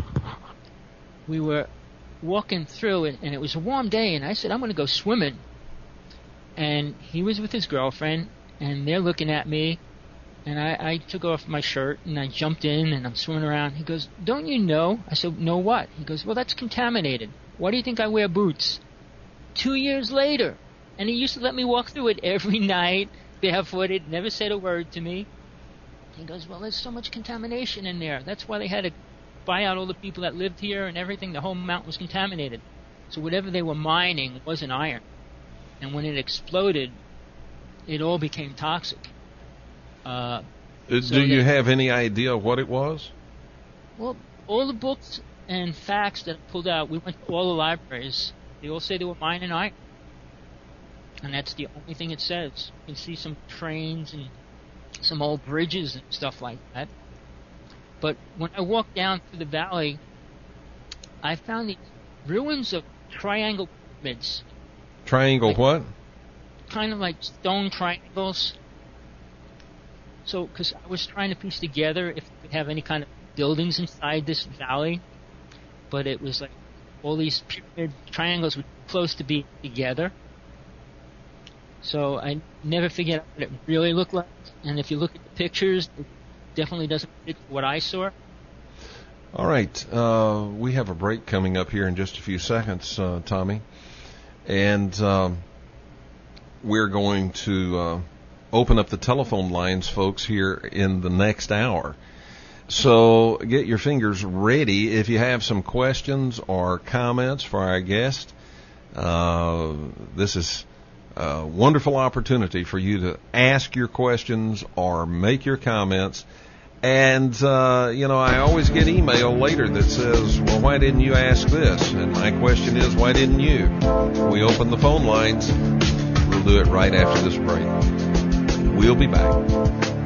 we were walking through it, and it was a warm day. And I said, I'm going to go swimming. And he was with his girlfriend, and they're looking at me. And I, I took off my shirt, and I jumped in, and I'm swimming around. He goes, don't you know? I said, know what? He goes, well, that's contaminated. Why do you think I wear boots? Two years later. And he used to let me walk through it every night, barefooted, never said a word to me. He goes, well, there's so much contamination in there. That's why they had to buy out all the people that lived here and everything. The whole mountain was contaminated. So whatever they were mining wasn't iron. And when it exploded, it all became toxic. Uh, Do so you they, have any idea what it was? Well, all the books and facts that I pulled out, we went to all the libraries. They all say they were mining iron. And that's the only thing it says. You can see some trains and some old bridges and stuff like that. But when I walked down through the valley, I found these ruins of triangle pyramids. Triangle like, what? Kind of like stone triangles. So, because I was trying to piece together if we could have any kind of buildings inside this valley, but it was like all these pyramid triangles were close to being together. So I never figured out what it really looked like. And if you look at the pictures, it definitely doesn't fit what I saw. All right. Uh, we have a break coming up here in just a few seconds, uh, Tommy. And um, we're going to uh, open up the telephone lines, folks, here in the next hour. So get your fingers ready. If you have some questions or comments for our guest, uh, this is a wonderful opportunity for you to ask your questions or make your comments. And, uh, you know, I always get email later that says, well, why didn't you ask this? And my question is, why didn't you? We open the phone lines. We'll do it right after this break. We'll be back.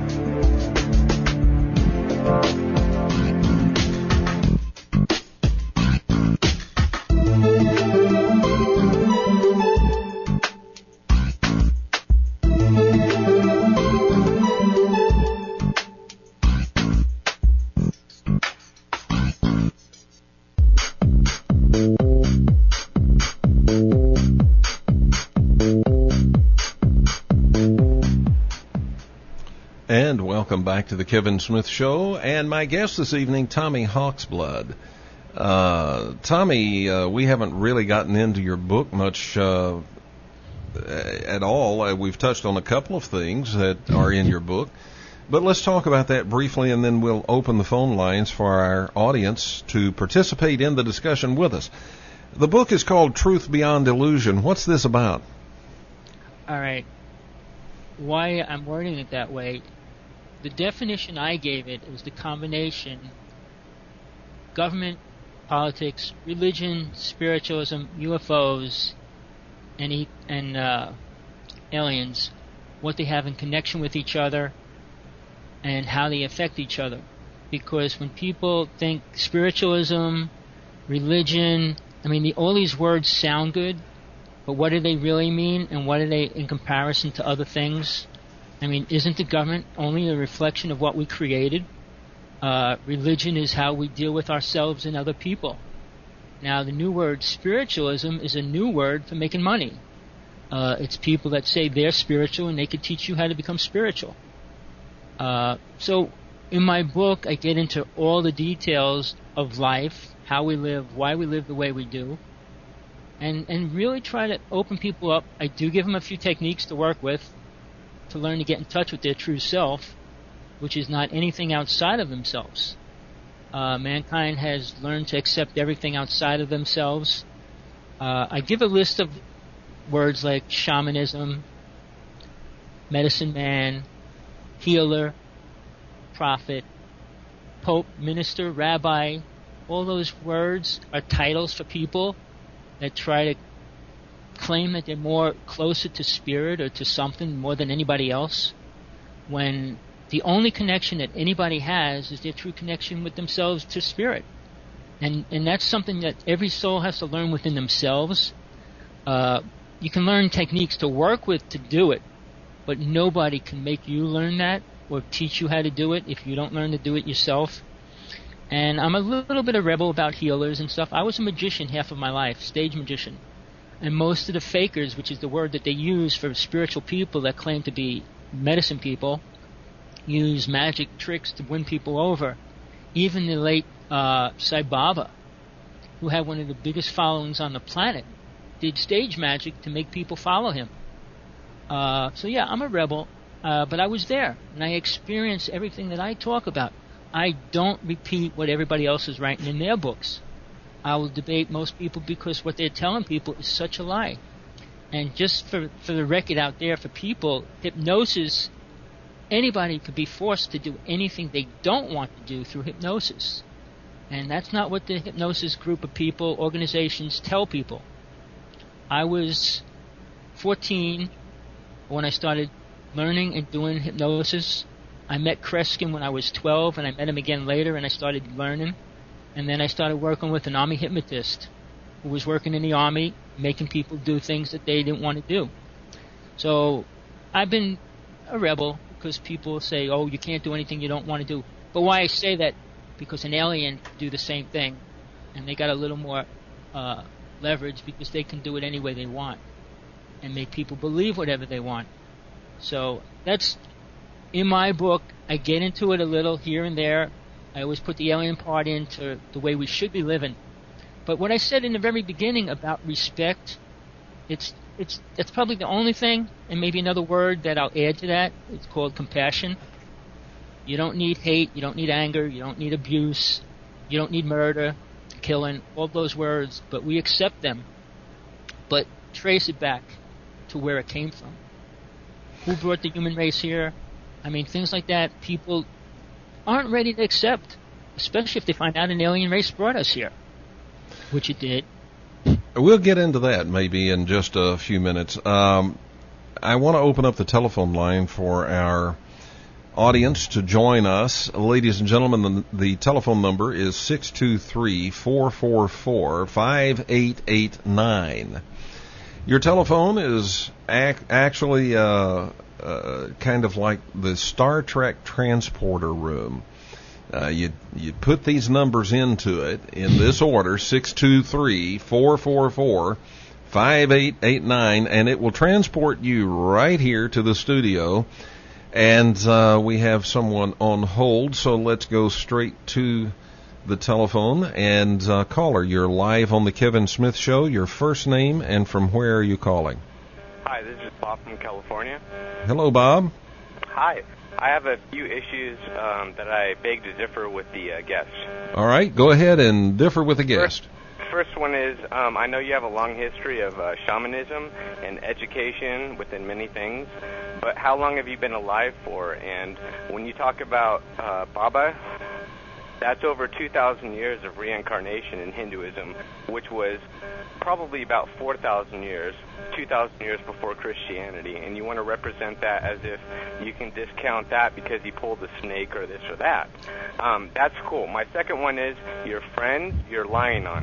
Welcome back to the Kevin Smith Show, and my guest this evening, Tommy Hawksblood. Uh, Tommy, uh, we haven't really gotten into your book much uh, at all. Uh, we've touched on a couple of things that are in your book, but let's talk about that briefly, and then we'll open the phone lines for our audience to participate in the discussion with us. The book is called Truth Beyond Illusion. What's this about? All right. Why I'm wording it that way, the definition I gave it was the combination government, politics, religion, spiritualism, U F Os, and e- and uh, aliens, what they have in connection with each other, and how they affect each other. Because when people think spiritualism, religion, I mean, the, all these words sound good, but what do they really mean, and what are they in comparison to other things? I mean, isn't the government only a reflection of what we created? Uh, religion is how we deal with ourselves and other people. Now, the new word spiritualism is a new word for making money. Uh, it's people that say they're spiritual and they can teach you how to become spiritual. Uh, so, in my book, I get into all the details of life, how we live, why we live the way we do, and, and really try to open people up. I do give them a few techniques to work with to learn to get in touch with their true self, which is not anything outside of themselves. Uh, mankind has learned to accept everything outside of themselves. Uh, I give a list of words like shamanism, medicine man, healer, prophet, pope, minister, rabbi. All those words are titles for people that try to claim that they're more closer to spirit or to something more than anybody else, when the only connection that anybody has is their true connection with themselves to spirit. And and that's something that every soul has to learn within themselves. Uh, you can learn techniques to work with to do it, but nobody can make you learn that or teach you how to do it if you don't learn to do it yourself. And I'm a little bit of a rebel about healers and stuff. I was a magician half of my life, stage magician. And most of the fakers, which is the word that they use for spiritual people that claim to be medicine people, use magic tricks to win people over. Even the late uh, Sai Baba, who had one of the biggest followings on the planet, did stage magic to make people follow him. Uh, so yeah, I'm a rebel, uh, but I was there, and I experienced everything that I talk about. I don't repeat what everybody else is writing in their books. I will debate most people because what they're telling people is such a lie. And just for, for the record out there for people, hypnosis, anybody could be forced to do anything they don't want to do through hypnosis. And that's not what the hypnosis group of people, organizations tell people. I was fourteen when I started learning and doing hypnosis. I met Kreskin when I was twelve, and I met him again later, and I started learning. And then I started working with an army hypnotist who was working in the army, making people do things that they didn't want to do. So I've been a rebel because people say, oh, you can't do anything you don't want to do. But why I say that, because an alien can do the same thing, and they got a little more uh, leverage because they can do it any way they want and make people believe whatever they want. So that's, in my book, I get into it a little here and there. I always put the alien part into the way we should be living. But what I said in the very beginning about respect, it's it's that's probably the only thing, and maybe another word that I'll add to that. It's called compassion. You don't need hate, you don't need anger, you don't need abuse, you don't need murder, killing, all those words, but we accept them. But trace it back to where it came from. Who brought the human race here? I mean, things like that, people aren't ready to accept, especially if they find out an alien race brought us here, which it did. We'll get into that maybe in just a few minutes. Um, I want to open up the telephone line for our audience to join us. Ladies and gentlemen, the, the telephone number is six two three, four four four, five eight eight nine. Your telephone is ac- actually uh, uh, kind of like the Star Trek transporter room. Uh, you you put these numbers into it in this order, six two three, four four four, five eight eight nine, and it will transport you right here to the studio. And uh, we have someone on hold, so let's go straight to the telephone. And uh, caller, you're live on the Kevin Smith Show. Your first name and from where are you calling? Hi, this is Bob from California. Hello, Bob. Hi. I have a few issues um, that I beg to differ with the uh, guest. All right, go ahead and differ with the guest. First, first one is, um, I know you have a long history of uh, shamanism and education within many things, but how long have you been alive for? And when you talk about uh, Baba, that's over two thousand years of reincarnation in Hinduism, which was probably about four thousand years, two thousand years before Christianity, and you want to represent that as if you can discount that because he pulled a snake or this or that. Um, that's cool. My second one is your friend you're lying on.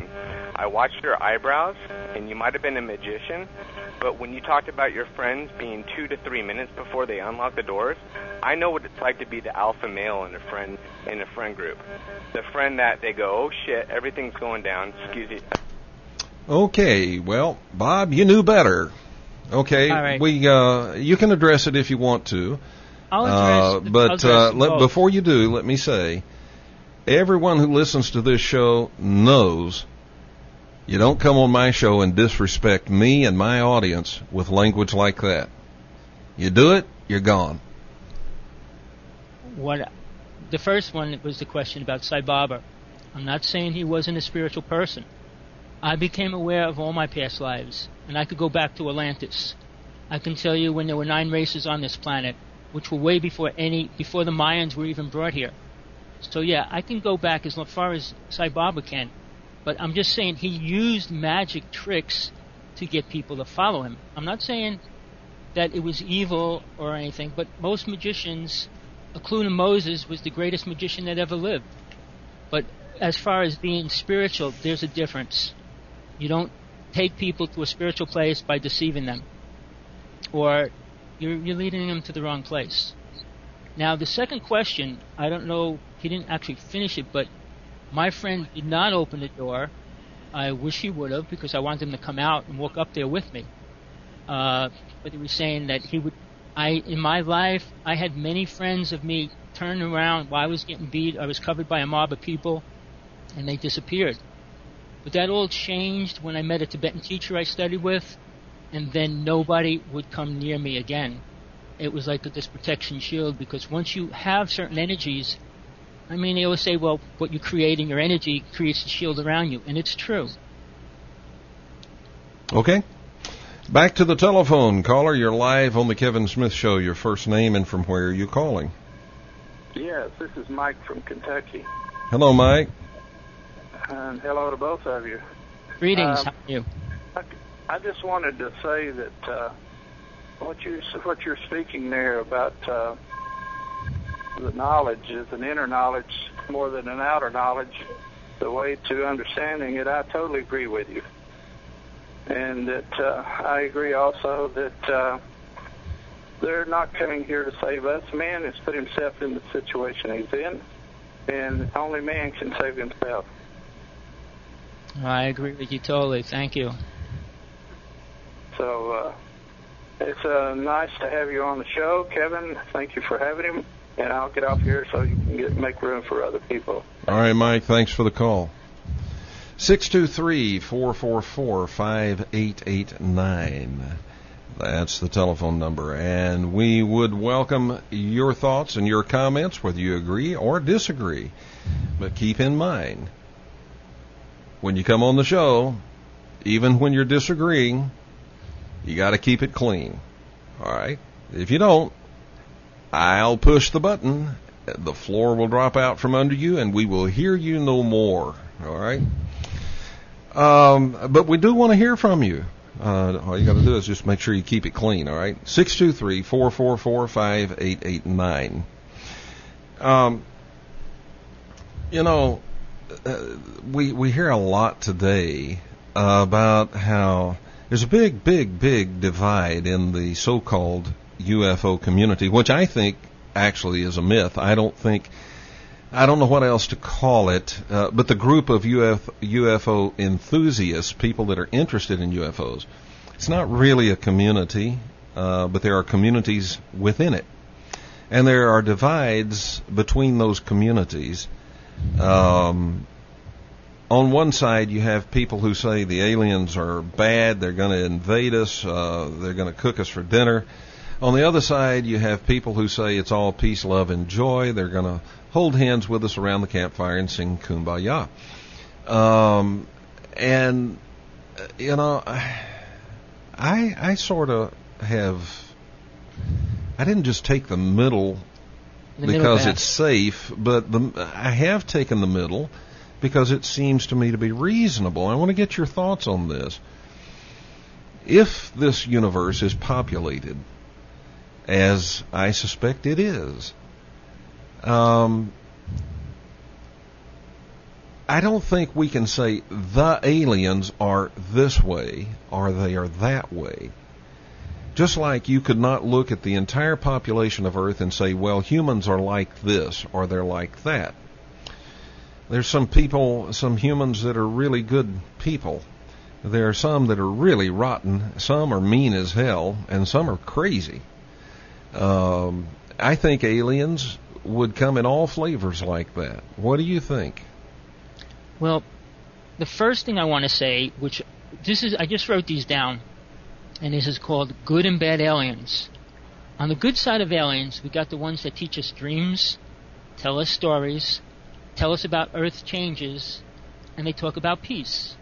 I watched your eyebrows, and you might have been a magician, but when you talked about your friends being two to three minutes before they unlock the doors, I know what it's like to be the alpha male in a friend in a friend group. The friend that they go, oh shit, everything's going down. Excuse me. Okay, well, Bob, you knew better. Okay, All right. we uh, you can address it if you want to. I'll address, Uh, I'll but address uh, them let, both. before you do, let me say, everyone who listens to this show knows you don't come on my show and disrespect me and my audience with language like that. You do it, you're gone. What the first one was the question about Sai Baba. I'm not saying he wasn't a spiritual person. I became aware of all my past lives, and I could go back to Atlantis. I can tell you when there were nine races on this planet, which were way before any before the Mayans were even brought here. So yeah, I can go back as far as Sai Baba can, but I'm just saying he used magic tricks to get people to follow him. I'm not saying that it was evil or anything, but most magicians, including Moses, was the greatest magician that ever lived. But as far as being spiritual, there's a difference. You don't take people to a spiritual place by deceiving them, or you're, you're leading them to the wrong place. Now, the second question, I don't know, he didn't actually finish it, but my friend did not open the door. I wish he would have, because I wanted him to come out and walk up there with me. Uh, but he was saying that he would, I, in my life, I had many friends of me turn around while I was getting beat. I was covered by a mob of people, and they disappeared. But that all changed when I met a Tibetan teacher I studied with, and then nobody would come near me again. It was like this protection shield, because once you have certain energies, I mean, they always say, well, what you create in your energy creates a shield around you, and it's true. Okay. Back to the telephone. Caller, you're live on the Kevin Smith Show. Your first name and from where are you calling? Yes, this is Mike from Kentucky. Hello, Mike. And hello to both of you. Greetings, Um, how are you? I, I just wanted to say that uh, what you what you're speaking there about uh, the knowledge is an inner knowledge more than an outer knowledge. The way to understanding it, I totally agree with you. And that uh, I agree also that uh, they're not coming here to save us. Man has put himself in the situation he's in, and only man can save himself. I agree with you totally. Thank you. So uh, it's uh, nice to have you on the show, Kevin. Thank you for having him, and I'll get off here so you can get, make room for other people. All right, Mike, thanks for the call. six two three, four four four, five eight eight nine. That's the telephone number. And we would welcome your thoughts and your comments, whether you agree or disagree. But keep in mind, when you come on the show, even when you're disagreeing, you got to keep it clean. All right? If you don't, I'll push the button. The floor will drop out from under you, and we will hear you no more. All right? Um, but we do want to hear from you. Uh, all you got to do is just make sure you keep it clean. All right? six two three, four four four, five eight eight nine. Um, you know, uh, we we hear a lot today uh, about how there's a big, big, big divide in the so-called U F O community, which I think actually is a myth. I don't think, I don't know what else to call it, uh, but the group of U F, U F O enthusiasts, people that are interested in U F Os, it's not really a community, uh, but there are communities within it. And there are divides between those communities. Um, on one side, you have people who say the aliens are bad, they're going to invade us, uh, they're going to cook us for dinner. On the other side, you have people who say it's all peace, love, and joy. They're going to hold hands with us around the campfire and sing Kumbaya. Um, and, you know, I, I sort of have, I didn't just take the middle The because middle it's safe, but the, I have taken the middle because it seems to me to be reasonable. I want to get your thoughts on this. If this universe is populated, as I suspect it is, um, I don't think we can say the aliens are this way or they are that way. Just like you could not look at the entire population of Earth and say, well, humans are like this or they're like that. There's some people, some humans that are really good people. There are some that are really rotten. Some are mean as hell, and some are crazy. Um, I think aliens would come in all flavors like that. What do you think? Well, the first thing I want to say, which this is, I just wrote these down, and this is called Good and Bad Aliens. On the good side of aliens, we got the ones that teach us dreams, tell us stories, tell us about Earth changes, and they talk about peace.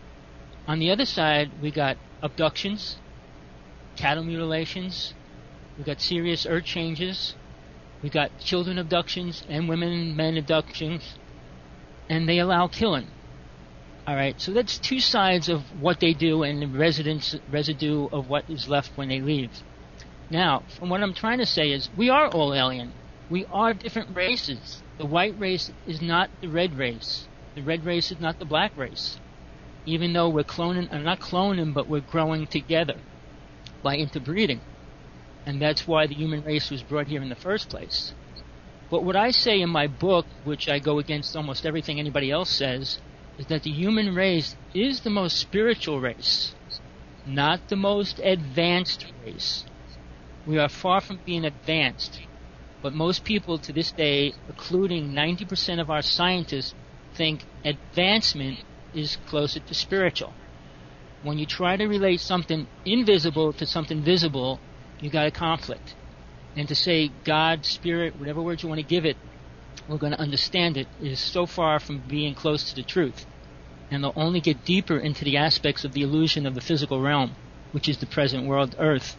On the other side, we got abductions, cattle mutilations, we got serious Earth changes, we got children abductions and women and men abductions, and they allow killing. All right, so that's two sides of what they do and the residence, residue of what is left when they leave. Now, from what I'm trying to say is we are all alien. We are different races. The white race is not the red race. The red race is not the black race. Even though we're cloning, uh, not cloning, but we're growing together by interbreeding. And that's why the human race was brought here in the first place. But what I say in my book, which I go against almost everything anybody else says, is that the human race is the most spiritual race, not the most advanced race. We are far from being advanced, but most people to this day, including ninety percent of our scientists, think advancement is closer to spiritual. When you try to relate something invisible to something visible, you got a conflict. And to say God, spirit, whatever word you want to give it, we're going to understand it, is so far from being close to the truth. And they'll only get deeper into the aspects of the illusion of the physical realm, which is the present world, Earth.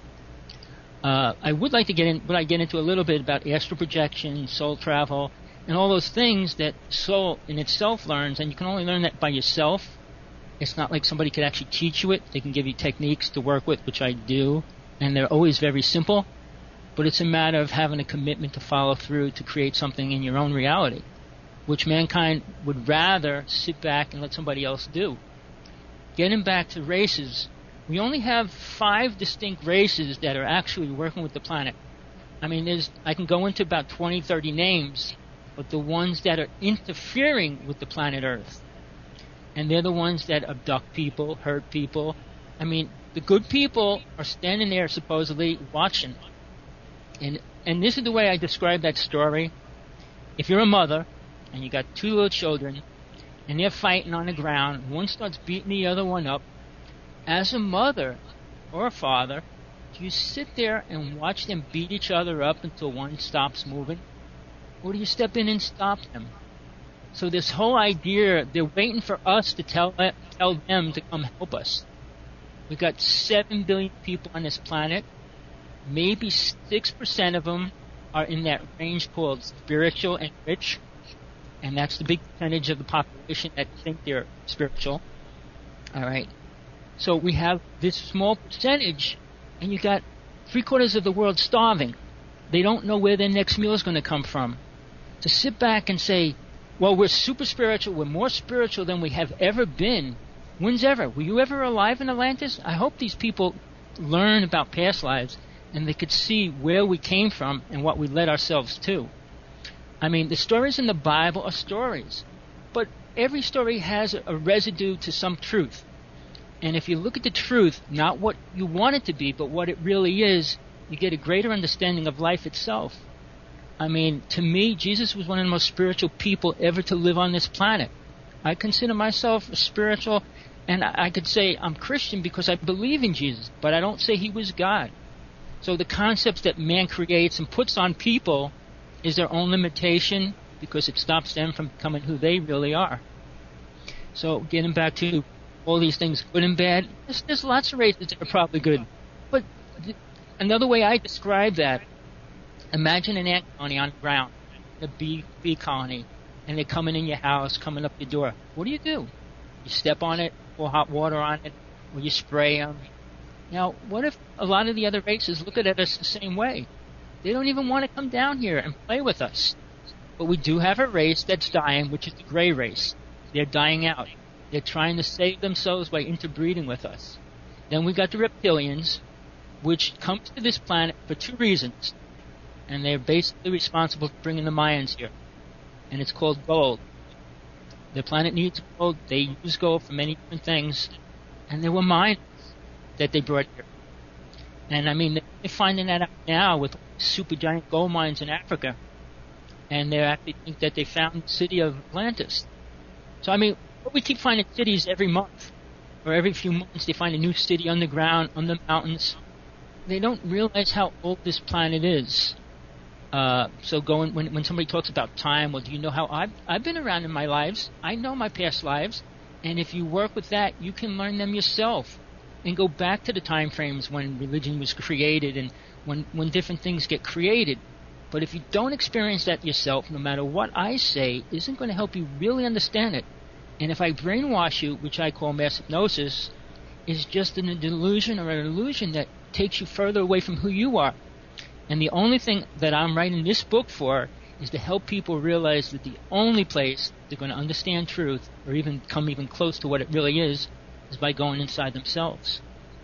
Uh, I would like to get in, but I get into a little bit about astral projection, soul travel, and all those things that soul in itself learns, and you can only learn that by yourself. It's not like somebody could actually teach you it. They can give you techniques to work with, which I do, and they're always very simple. But it's a matter of having a commitment to follow through to create something in your own reality, which mankind would rather sit back and let somebody else do. Getting back to races, we only have five distinct races that are actually working with the planet. I mean, there's, I can go into about twenty, thirty names, but the ones that are interfering with the planet Earth, and they're the ones that abduct people, hurt people. I mean, the good people are standing there supposedly watching. And and this is the way I describe that story. If you're a mother and you got two little children and they're fighting on the ground, one starts beating the other one up, as a mother or a father, do you sit there and watch them beat each other up until one stops moving? Or do you step in and stop them? So this whole idea, they're waiting for us to tell, tell them to come help us. We've got seven billion people on this planet. Maybe six percent of them are in that range called spiritual and rich. And that's the big percentage of the population that think they're spiritual. All right. So we have this small percentage, and you got three quarters of the world starving. They don't know where their next meal is going to come from. To sit back and say, well, we're super spiritual, we're more spiritual than we have ever been. When's ever? Were you ever alive in Atlantis? I hope these people learn about past lives and they could see where we came from and what we led ourselves to. I mean, the stories in the Bible are stories, but every story has a residue to some truth. And if you look at the truth, not what you want it to be, but what it really is, you get a greater understanding of life itself. I mean, to me, Jesus was one of the most spiritual people ever to live on this planet. I consider myself spiritual, and I could say I'm Christian because I believe in Jesus, but I don't say he was God. So the concepts that man creates and puts on people is their own limitation because it stops them from becoming who they really are. So getting back to all these things, good and bad, there's, there's lots of races that are probably good. But th- another way I describe that, imagine an ant colony on the ground, a bee, bee colony, and they're coming in your house, coming up your door. What do you do? You step on it, pour hot water on it, or you spray them. Now, what if a lot of the other races look at us the same way? They don't even want to come down here and play with us. But we do have a race that's dying, which is the gray race. They're dying out. They're trying to save themselves by interbreeding with us. Then we've got the reptilians, which come to this planet for two reasons. And they're basically responsible for bringing the Mayans here. And it's called gold. The planet needs gold. They use gold for many different things. And there were mines that they brought here. And I mean, they're finding that out now with super giant gold mines in Africa. And they actually think that they found the city of Atlantis. So I mean, we keep finding cities every month. Or every few months they find a new city underground, on the mountains. They don't realize how old this planet is. Uh, so going when when somebody talks about time, well, do you know how I've I've been around in my lives? I know my past lives, and if you work with that, you can learn them yourself, and go back to the time frames when religion was created and when when different things get created. But if you don't experience that yourself, no matter what I say, isn't going to help you really understand it. And if I brainwash you, which I call mass hypnosis, is just an delusion or an illusion that takes you further away from who you are. And the only thing that I'm writing this book for is to help people realize that the only place they're going to understand truth, or even come even close to what it really is, is by going inside themselves.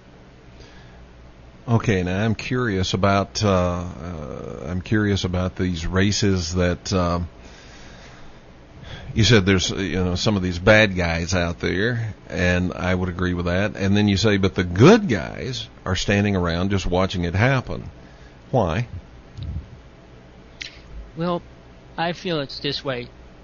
Okay, now I'm curious about uh, uh, I'm curious about these races that um, you said there's you know some of these bad guys out there, and I would agree with that. And then you say, but the good guys are standing around just watching it happen. Why? Well, I feel it's this way.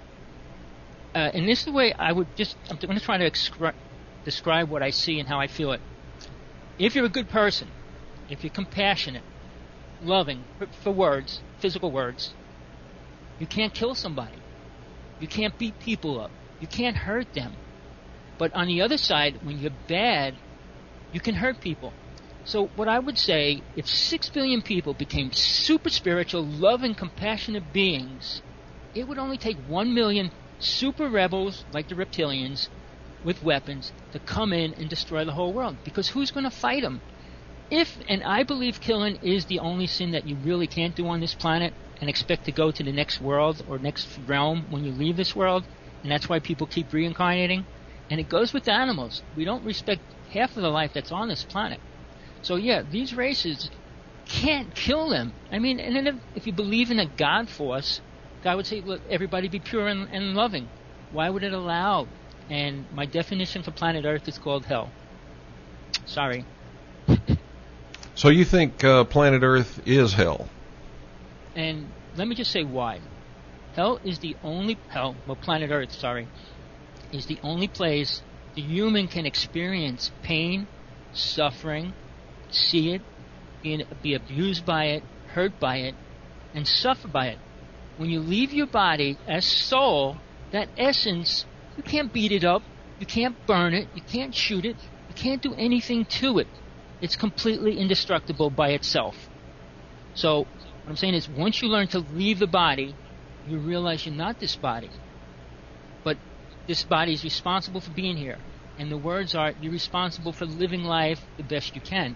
Uh, and this is the way I would just, I'm going to try to excri- describe what I see and how I feel it. If you're a good person, if you're compassionate, loving, for, for words, physical words, you can't kill somebody. You can't beat people up. You can't hurt them. But on the other side, when you're bad, you can hurt people. So what I would say, if six billion people became super spiritual, loving, compassionate beings, it would only take one million super rebels like the reptilians with weapons to come in and destroy the whole world. Because who's going to fight them? If, and I believe killing is the only sin that you really can't do on this planet and expect to go to the next world or next realm when you leave this world, and that's why people keep reincarnating. And it goes with animals. We don't respect half of the life that's on this planet. So yeah, these races can't kill them. I mean, and then if, if you believe in a God force, God would say, look, everybody be pure and, and loving. Why would it allow? And my definition for planet Earth is called hell. Sorry. So you think uh, planet Earth is hell? And let me just say why. Hell is the only, hell, well, planet Earth, sorry, is the only place the human can experience pain, suffering, see it, be, be abused by it, hurt by it, and suffer by it. When you leave your body as soul, that essence, you can't beat it up, you can't burn it, you can't shoot it, you can't do anything to it. It's completely indestructible by itself. So what I'm saying is, once you learn to leave the body, you realize you're not this body. But this body is responsible for being here. And the words are, you're responsible for living life the best you can.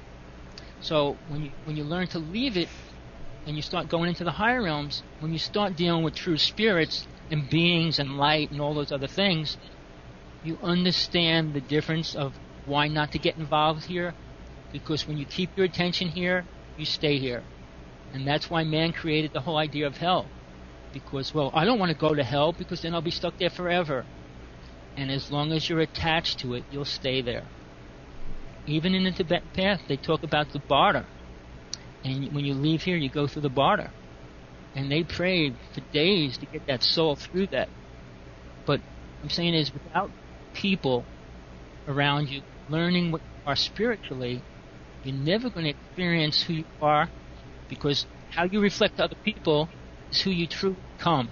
So when you when you learn to leave it and you start going into the higher realms, when you start dealing with true spirits and beings and light and all those other things, you understand the difference of why not to get involved here. Because when you keep your attention here, you stay here. And that's why man created the whole idea of hell. Because, well, I don't want to go to hell because then I'll be stuck there forever. And as long as you're attached to it, you'll stay there. Even in the Tibetan path, they talk about the border. And when you leave here, you go through the border. And they prayed for days to get that soul through that. But what I'm saying is, without people around you learning what you are spiritually, you're never going to experience who you are, because how you reflect to other people is who you truly become.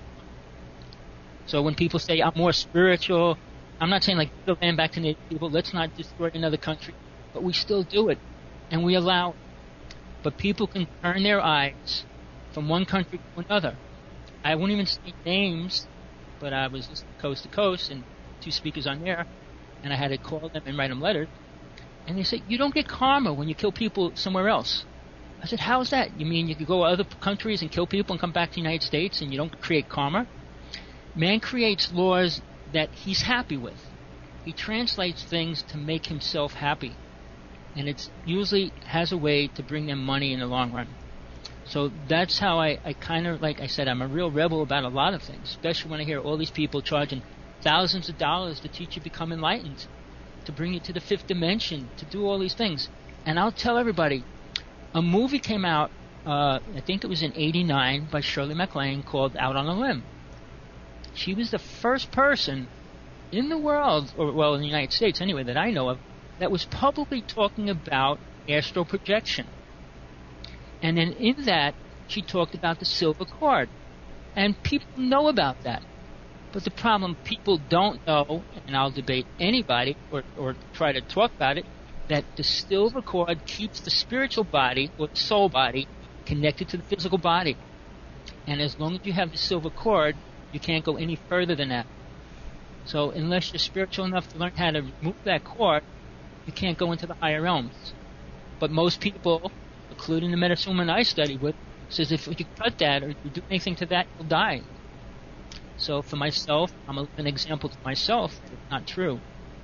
So when people say, I'm more spiritual, I'm not saying like, give the land back to native people, let's not destroy another country, but we still do it, and we allow it. But people can turn their eyes from one country to another. I won't even say names, but I was listening coast to coast, and two speakers on there, and I had to call them and write them letters, and they said, you don't get karma when you kill people somewhere else. I said, how's that? You mean you could go to other countries and kill people and come back to the United States and you don't create karma? Man creates laws that he's happy with. He translates things to make himself happy, and it's usually has a way to bring them money in the long run. So that's how I, I kind of, like I said, I'm a real rebel about a lot of things, especially when I hear all these people charging thousands of dollars to teach you to become enlightened, to bring you to the fifth dimension, to do all these things. And I'll tell everybody, a movie came out, uh, I think it was in eighty-nine, by Shirley MacLaine, called Out on a Limb. She was the first person in the world, or well, in the United States anyway, that I know of, that was publicly talking about astral projection. And then in that, she talked about the silver cord. And people know about that. But the problem, people don't know, and I'll debate anybody, or, or try to talk about it, that the silver cord keeps the spiritual body, or the soul body, connected to the physical body. And as long as you have the silver cord, you can't go any further than that. So unless you're spiritual enough to learn how to remove that cord, you can't go into the higher realms. But most people, including the medicine woman I studied with, says if you cut that or you do anything to that, you'll die. So for myself, I'm a, an example to myself that it's not true.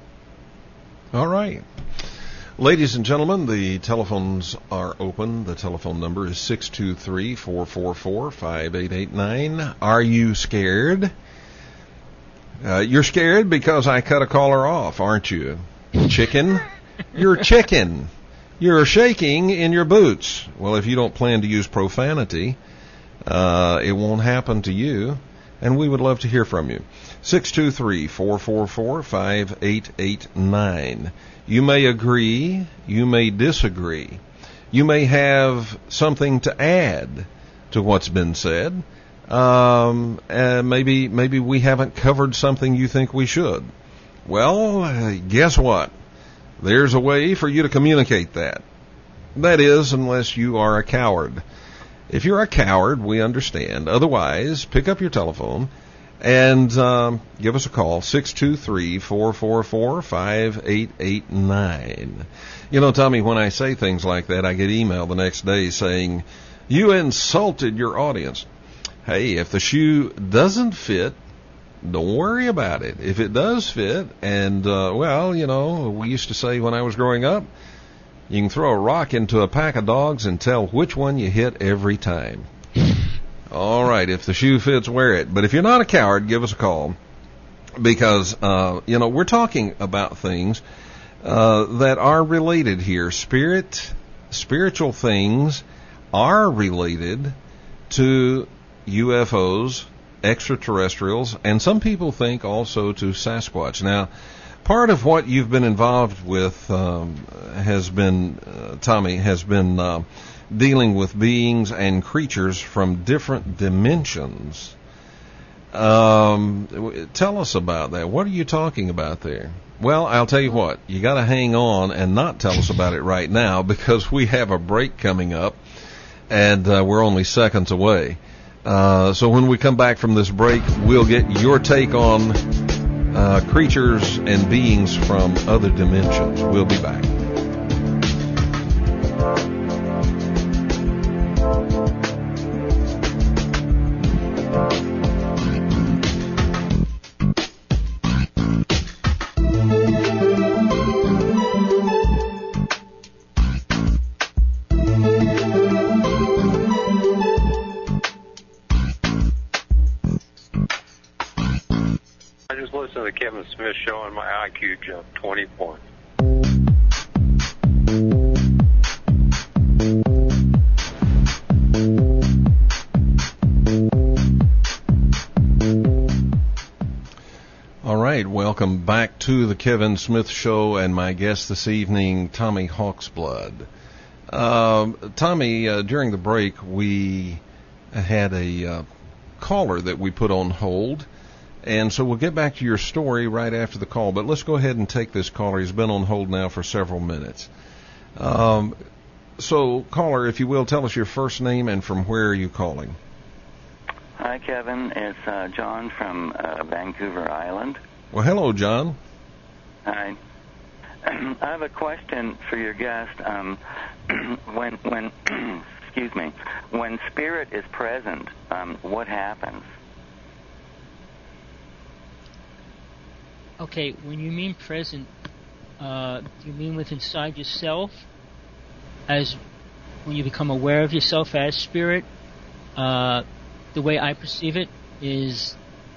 All right. Ladies and gentlemen, the telephones are open. The telephone number is six two three, four four four, five eight eight nine. Are you scared? Uh, you're scared because I cut a caller off, aren't you? Chicken? You're chicken. You're shaking in your boots. Well, if you don't plan to use profanity, uh, it won't happen to you, and we would love to hear from you. six two three, four four four, five eight eight nine. You may agree, you may disagree. You may have something to add to what's been said. Um, and maybe, maybe we haven't covered something you think we should. Well, guess what? There's a way for you to communicate that. That is, unless you are a coward. If you're a coward, we understand. Otherwise, pick up your telephone and um, give us a call, six two three, four four four, five eight eight nine. You know, Tommy, when I say things like that, I get email the next day saying, you insulted your audience. Hey, if the shoe doesn't fit, don't worry about it. If it does fit, and, uh, well, you know, we used to say when I was growing up, you can throw a rock into a pack of dogs and tell which one you hit every time. All right, if the shoe fits, wear it. But if you're not a coward, give us a call. Because, uh, you know, we're talking about things uh, that are related here. Spirit, spiritual things are related to U F Os, extraterrestrials, and some people think also to Sasquatch. Now, part of what you've been involved with um, has been, uh, Tommy, has been uh, dealing with beings and creatures from different dimensions. Um, tell us about that. What are you talking about there? Well, I'll tell you what, you got to hang on and not tell us about it right now because we have a break coming up and uh, we're only seconds away. Uh, so when we come back from this break, we'll get your take on uh, creatures and beings from other dimensions. We'll be back. Kevin Smith Show, and my I Q jumped twenty points. All right, welcome back to the Kevin Smith Show, and my guest this evening, Tommy Hawksblood. Uh, Tommy, uh, during the break, we had a uh, caller that we put on hold. And so we'll get back to your story right after the call, but let's go ahead and take this caller. He's been on hold now for several minutes. Um, so, caller, if you will, tell us your first name and from where are you calling? Hi, Kevin. It's uh, John from uh, Vancouver Island. Well, hello, John. Hi. I have a question for your guest. Um, when, when, excuse me, when spirit is present, um, what happens? Okay, when you mean present, uh, do you mean with inside yourself, as when you become aware of yourself as spirit? Uh, the way I perceive it is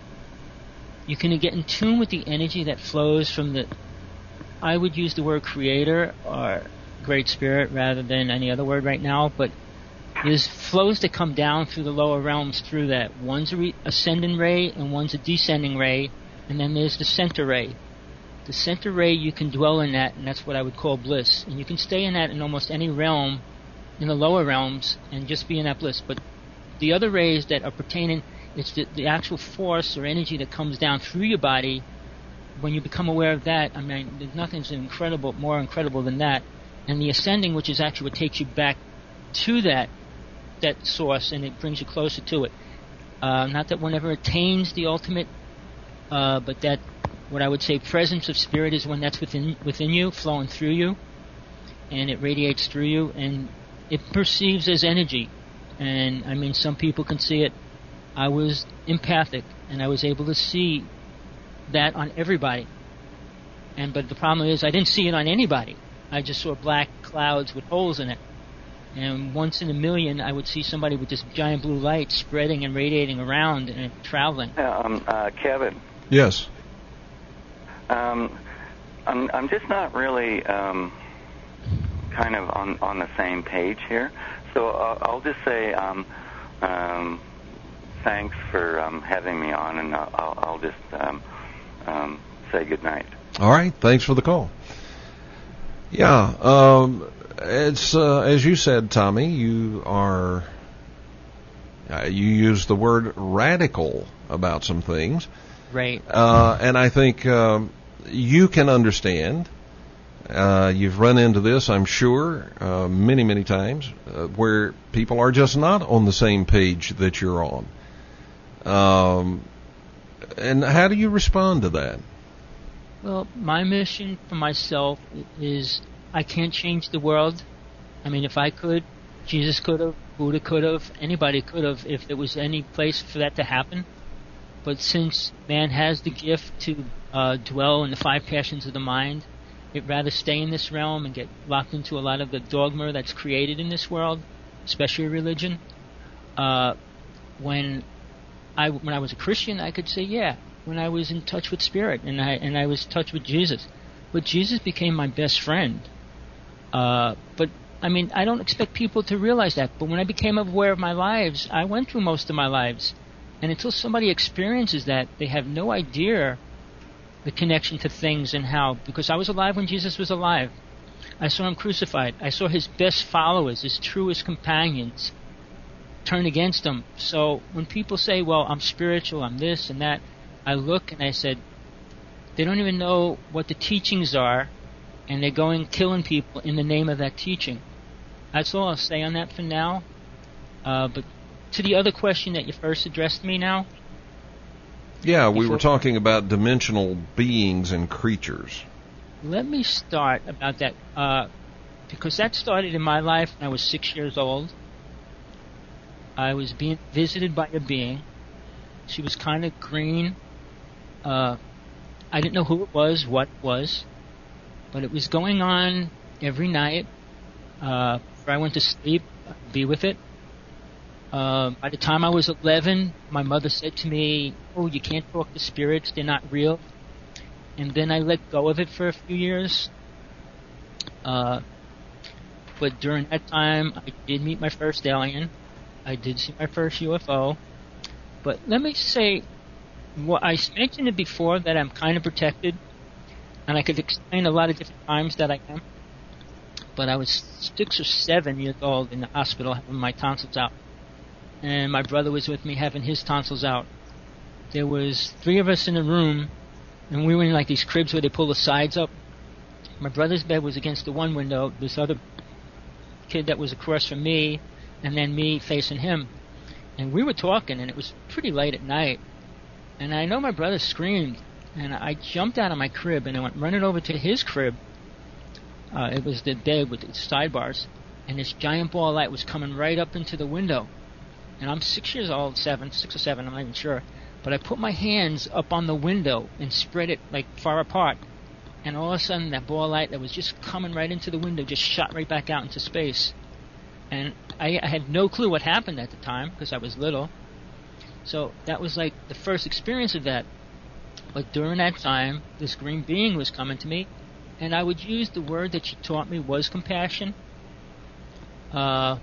you can get in tune with the energy that flows from the, I would use the word creator or great spirit rather than any other word right now, but there's flows that come down through the lower realms through that. One's a re- ascending ray and one's a descending ray, and then there's the center ray. The center ray, you can dwell in that, and that's what I would call bliss. And you can stay in that in almost any realm, in the lower realms, and just be in that bliss. But the other rays that are pertaining, it's the, the actual force or energy that comes down through your body. When you become aware of that, I mean, there's nothing's incredible, more incredible than that. And the ascending, which is actually what takes you back to that that source, and it brings you closer to it. Uh, not that one ever attains the ultimate, uh, but that what I would say presence of spirit is when that's within within you, flowing through you, and it radiates through you, and it perceives as energy. And I mean, some people can see it. I was empathic, and I was able to see that on everybody. And but the problem is, I didn't see it on anybody. I just saw black clouds with holes in it. And once in a million, I would see somebody with this giant blue light spreading and radiating around and traveling. Yeah, um, uh, Kevin. Yes. Um, I'm, I'm just not really um, kind of on, on the same page here. So uh, I'll just say um, um, thanks for um, having me on, and I'll, I'll just um, um, say good night. All right. Thanks for the call. Yeah. Um, it's uh, as you said, Tommy. You are. Uh, you use the word radical about some things. Right. Uh, and I think um, you can understand. Uh, you've run into this, I'm sure, uh, many, many times, uh, where people are just not on the same page that you're on. Um, and how do you respond to that? Well, my mission for myself is I can't change the world. I mean, if I could, Jesus could have, Buddha could have, anybody could have, if there was any place for that to happen. But since man has the gift to uh, dwell in the five passions of the mind, it'd rather stay in this realm and get locked into a lot of the dogma that's created in this world, especially religion. Uh, when I when I was a Christian, I could say, yeah, when I was in touch with Spirit and I and I was in touch with Jesus, but Jesus became my best friend. Uh, but I mean, I don't expect people to realize that. But when I became aware of my lives, I went through most of my lives, and until somebody experiences that, they have no idea the connection to things and how, because I was alive when Jesus was alive. I saw him crucified. I saw his best followers, his truest companions, turn against him. So when people say, well, I'm spiritual, I'm this and that, I look and I said, they don't even know what the teachings are, and they're going killing people in the name of that teaching. That's all I'll say on that for now. Uh, but to the other question that you first addressed me now, Yeah, we were talking about dimensional beings and creatures. Let me start about that, uh, because that started in my life when I was six years old. I was being visited by a being. She was kind of green. Uh, I didn't know who it was, what it was, but it was going on every night. Uh, before I went to sleep, I'd be with it. Uh, by the time I was eleven, my mother said to me, oh, you can't talk to spirits, they're not real. And then I let go of it for a few years. Uh, but during that time, I did meet my first alien. I did see my first U F O. But let me say, well, I mentioned it before that I'm kind of protected, and I could explain a lot of different times that I am. But I was six or seven years old in the hospital having my tonsils out. And my brother was with me having his tonsils out. There was three of us in the room, and we were in like these cribs where they pull the sides up. My brother's bed was against the one window, this other kid that was across from me, and then me facing him. And we were talking, and it was pretty late at night. And I know my brother screamed, and I jumped out of my crib, and I went running over to his crib. Uh, it was the bed with the sidebars, and this giant ball of light was coming right up into the window. And I'm six years old, seven, six or seven, I'm not even sure. but I put my hands up on the window and spread it like far apart, and all of a sudden that ball of light that was just coming right into the window just shot right back out into space. And I, I had no clue what happened at the time because I was little. So that was like the first experience of that. But during that time, this green being was coming to me, and I would use the word that she taught me was compassion. Uh,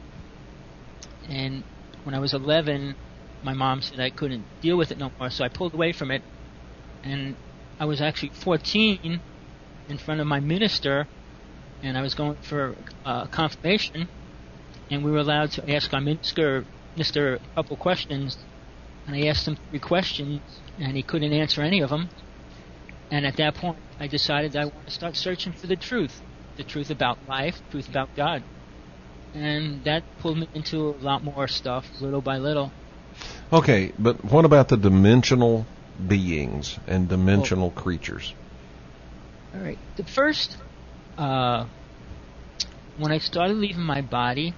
and when I was eleven, my mom said I couldn't deal with it no more, so I pulled away from it. And I was actually fourteen in front of my minister, and I was going for uh, confirmation, and we were allowed to ask our minister, minister a couple questions, and I asked him three questions, and he couldn't answer any of them. And at that point, I decided I wanted to start searching for the truth, the truth about life, the truth about God. And that pulled me into a lot more stuff, little by little. Okay, but what about the dimensional beings and dimensional well, creatures? All right. The first, uh, when I started leaving my body,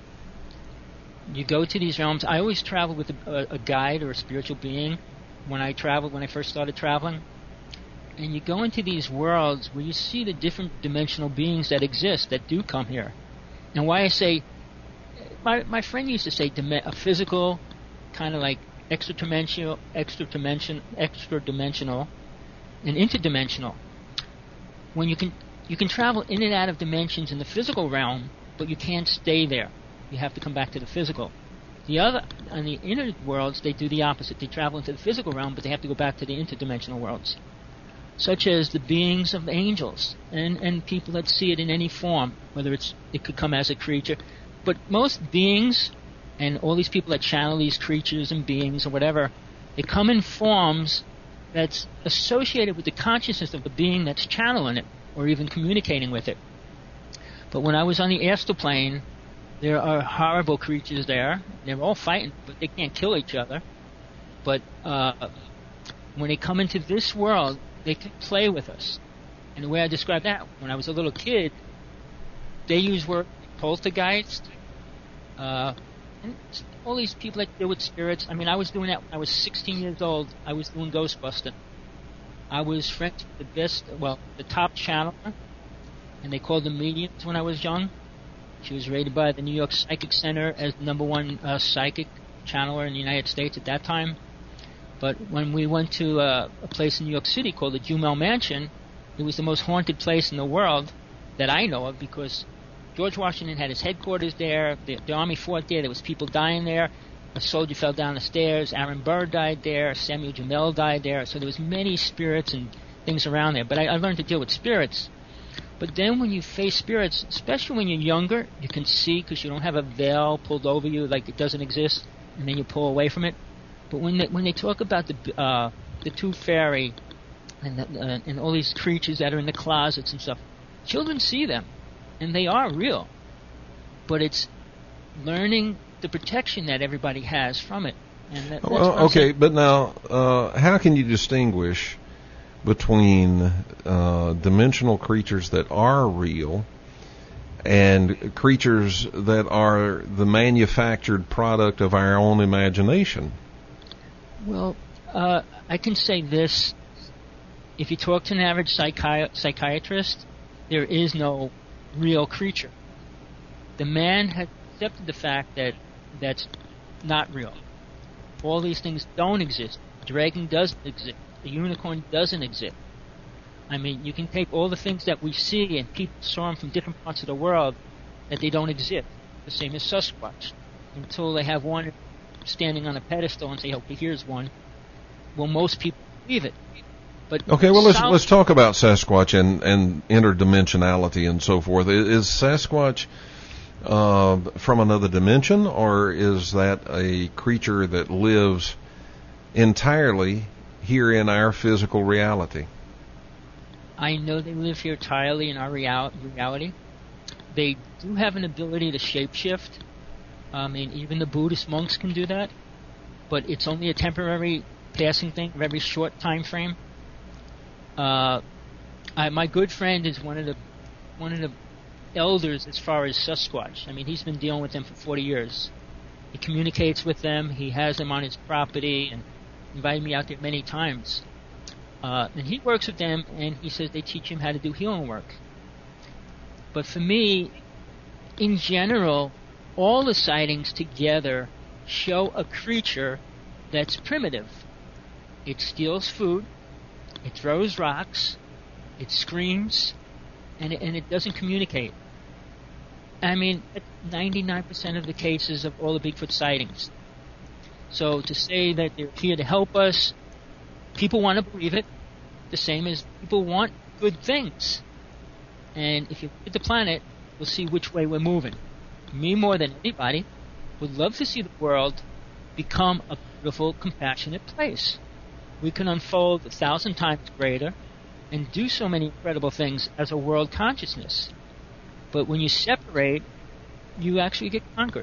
you go to these realms. I always travel with a, a guide or a spiritual being when I traveled, when I first started traveling. And you go into these worlds where you see the different dimensional beings that exist, that do come here. And why I say, my my friend used to say a physical, kind of like extra dimensional, extra dimension, extra dimensional, and interdimensional. When you can you can travel in and out of dimensions in the physical realm, but you can't stay there. You have to come back to the physical. The other, on the inner worlds, they do the opposite. They travel into the physical realm, but they have to go back to the interdimensional worlds, such as the beings of angels and, and people that see it in any form, whether it's it could come as a creature. But most beings and all these people that channel these creatures and beings or whatever, they come in forms that's associated with the consciousness of the being that's channeling it or even communicating with it. But when I was on the astral plane, there are horrible creatures there. They're all fighting, but they can't kill each other. But uh, when they come into this world, they can play with us. And the way I describe that, when I was a little kid, they use word poltergeist, uh, and all these people that deal with spirits. I mean, I was doing that when I was sixteen years old. I was doing Ghostbusting. I was friends with the best, well, the top channeler, and they called them mediums when I was young. She was rated by the New York Psychic Center as the number one uh, psychic channeler in the United States at that time. But when we went to uh, a place in New York City called the Jumel Mansion, it was the most haunted place in the world that I know of, because George Washington had his headquarters there. The, the Army fought there. There was people dying there. A soldier fell down the stairs. Aaron Burr died there. Samuel Jamel died there. So there was many spirits and things around there. But I, I learned to deal with spirits. But then when you face spirits, especially when you're younger, you can see because you don't have a veil pulled over you like it doesn't exist, and then you pull away from it. But when they, when they talk about the uh, the tooth fairy and the, uh, and all these creatures that are in the closets and stuff, children see them, and they are real. But it's learning the protection that everybody has from it. And that, that's well, okay, but now uh, how can you distinguish between uh, dimensional creatures that are real and creatures that are the manufactured product of our own imagination? Well, uh, I can say this. If you talk to an average psychi- psychiatrist, there is no real creature. The man has accepted the fact that that's not real. All these things don't exist. The dragon doesn't exist. The unicorn doesn't exist. I mean, you can take all the things that we see and people saw them from different parts of the world that they don't exist. The same as Sasquatch. Until they have one standing on a pedestal and say, okay, here's one. Well, most people believe it. But okay, well, let's South- let's talk about Sasquatch and, and interdimensionality and so forth. Is Sasquatch uh, from another dimension, or is that a creature that lives entirely here in our physical reality? I know they live here entirely in our real- reality. They do have an ability to shapeshift. I mean, even the Buddhist monks can do that, but it's only a temporary passing thing, a very short time frame. Uh, I, my good friend is one of the one of the elders as far as Sasquatch. I mean, he's been dealing with them for forty years. He communicates with them. He has them on his property, and invited me out there many times. Uh, and he works with them, and he says they teach him how to do healing work. But for me, in general, all the sightings together show a creature that's primitive. It steals food, it throws rocks, it screams, and it, and it doesn't communicate. I mean, ninety-nine percent of the cases of all the Bigfoot sightings. So to say that they're here to help us, people want to believe it, the same as people want good things. And if you look at the planet, we'll see which way we're moving. Me more than anybody would love to see the world become a beautiful, compassionate place. We can unfold a thousand times greater and do so many incredible things as a world consciousness. But when you separate, you actually get conquered.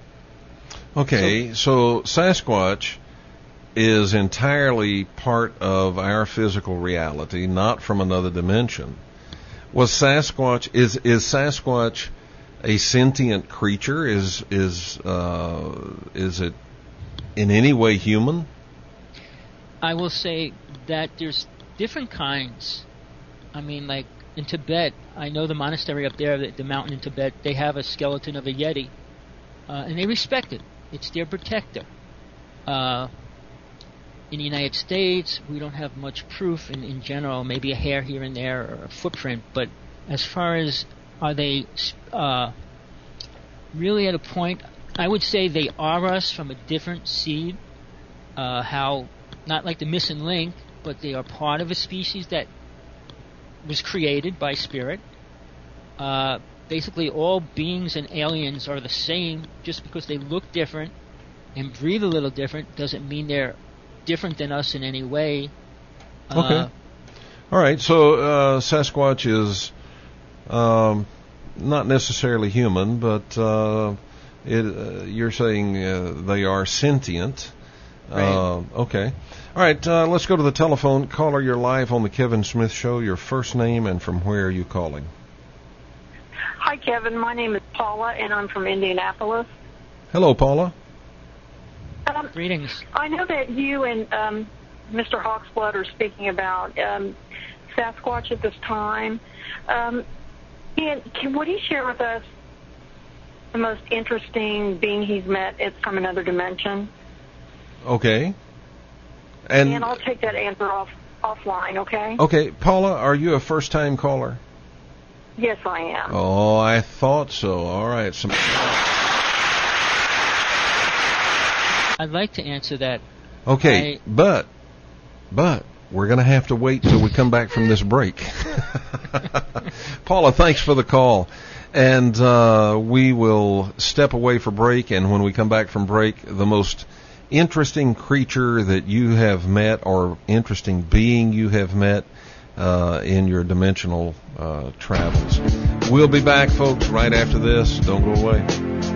Okay, so, so Sasquatch is entirely part of our physical reality, not from another dimension. Was Sasquatch is is Sasquatch a sentient creature? Is is uh, is it in any way human? I will say that there's different kinds. I mean, like in Tibet, I know the monastery up there, the, the mountain in Tibet, they have a skeleton of a Yeti, uh, and they respect it. It's their protector. Uh, in the United States, we don't have much proof in, in general, maybe a hair here and there or a footprint, but as far as are they uh, really at a point, I would say they are us from a different seed, uh, how, not like the missing link, but they are part of a species that was created by spirit. Uh, basically all beings and aliens are the same. Just because they look different and breathe a little different doesn't mean they're different than us in any way. Uh, okay. All right. So uh, Sasquatch is um, not necessarily human, but uh, it, uh, you're saying uh, they are sentient. Right. Uh, okay. All right. Uh, let's go to the telephone. Caller, you're live on the Kevin Smith Show. Your first name and from where are you calling? Hi, Kevin. My name is Paula, and I'm from Indianapolis. Hello, Paula. Um, Greetings. I know that you and um, Mister Hawksblood are speaking about um, Sasquatch at this time. Um, can, can, would he share with us the most interesting being he's met it's from another dimension? Okay. And, and I'll take that answer off offline, okay? Okay. Paula, are you a first-time caller? Yes, I am. Oh, I thought so. All right. Some... I'd like to answer that. Okay, I... but, but, we're going to have to wait till we come back from this break. Paula, thanks for the call. And uh, we will step away for break, and when we come back from break, the most interesting creature that you have met or interesting being you have met uh, in your dimensional uh, travels. We'll be back, folks, right after this. Don't go away.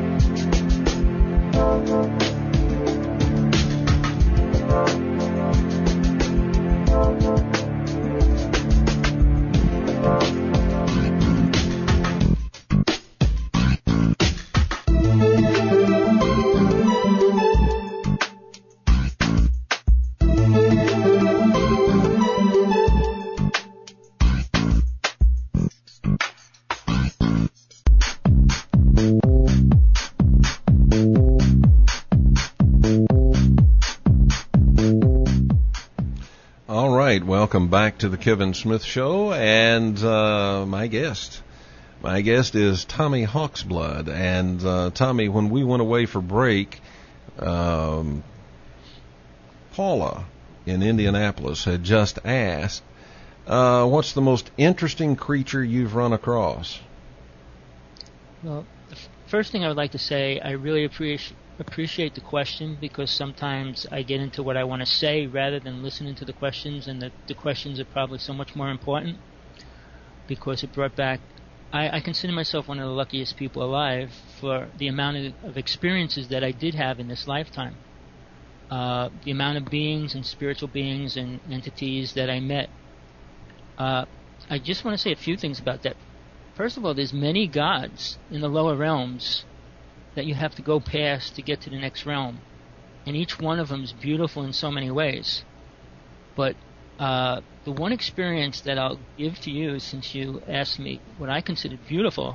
Welcome back to the Kevin Smith Show, and uh, my guest, my guest is Tommy Hawksblood. And uh, Tommy, when we went away for break, um, Paula in Indianapolis had just asked, uh, "What's the most interesting creature you've run across?" Well, the f- first thing I would like to say, I really appreciate. appreciate the question, because sometimes I get into what I want to say rather than listening to the questions, and the, the questions are probably so much more important because it brought back, I, I consider myself one of the luckiest people alive for the amount of, of experiences that I did have in this lifetime. Uh, the amount of beings and spiritual beings and entities that I met. Uh, I just want to say a few things about that. First of all, there's many gods in the lower realms that you have to go past to get to the next realm. and each one of them is beautiful in so many ways. But uh, the one experience that I'll give to you, since you asked me what I considered beautiful,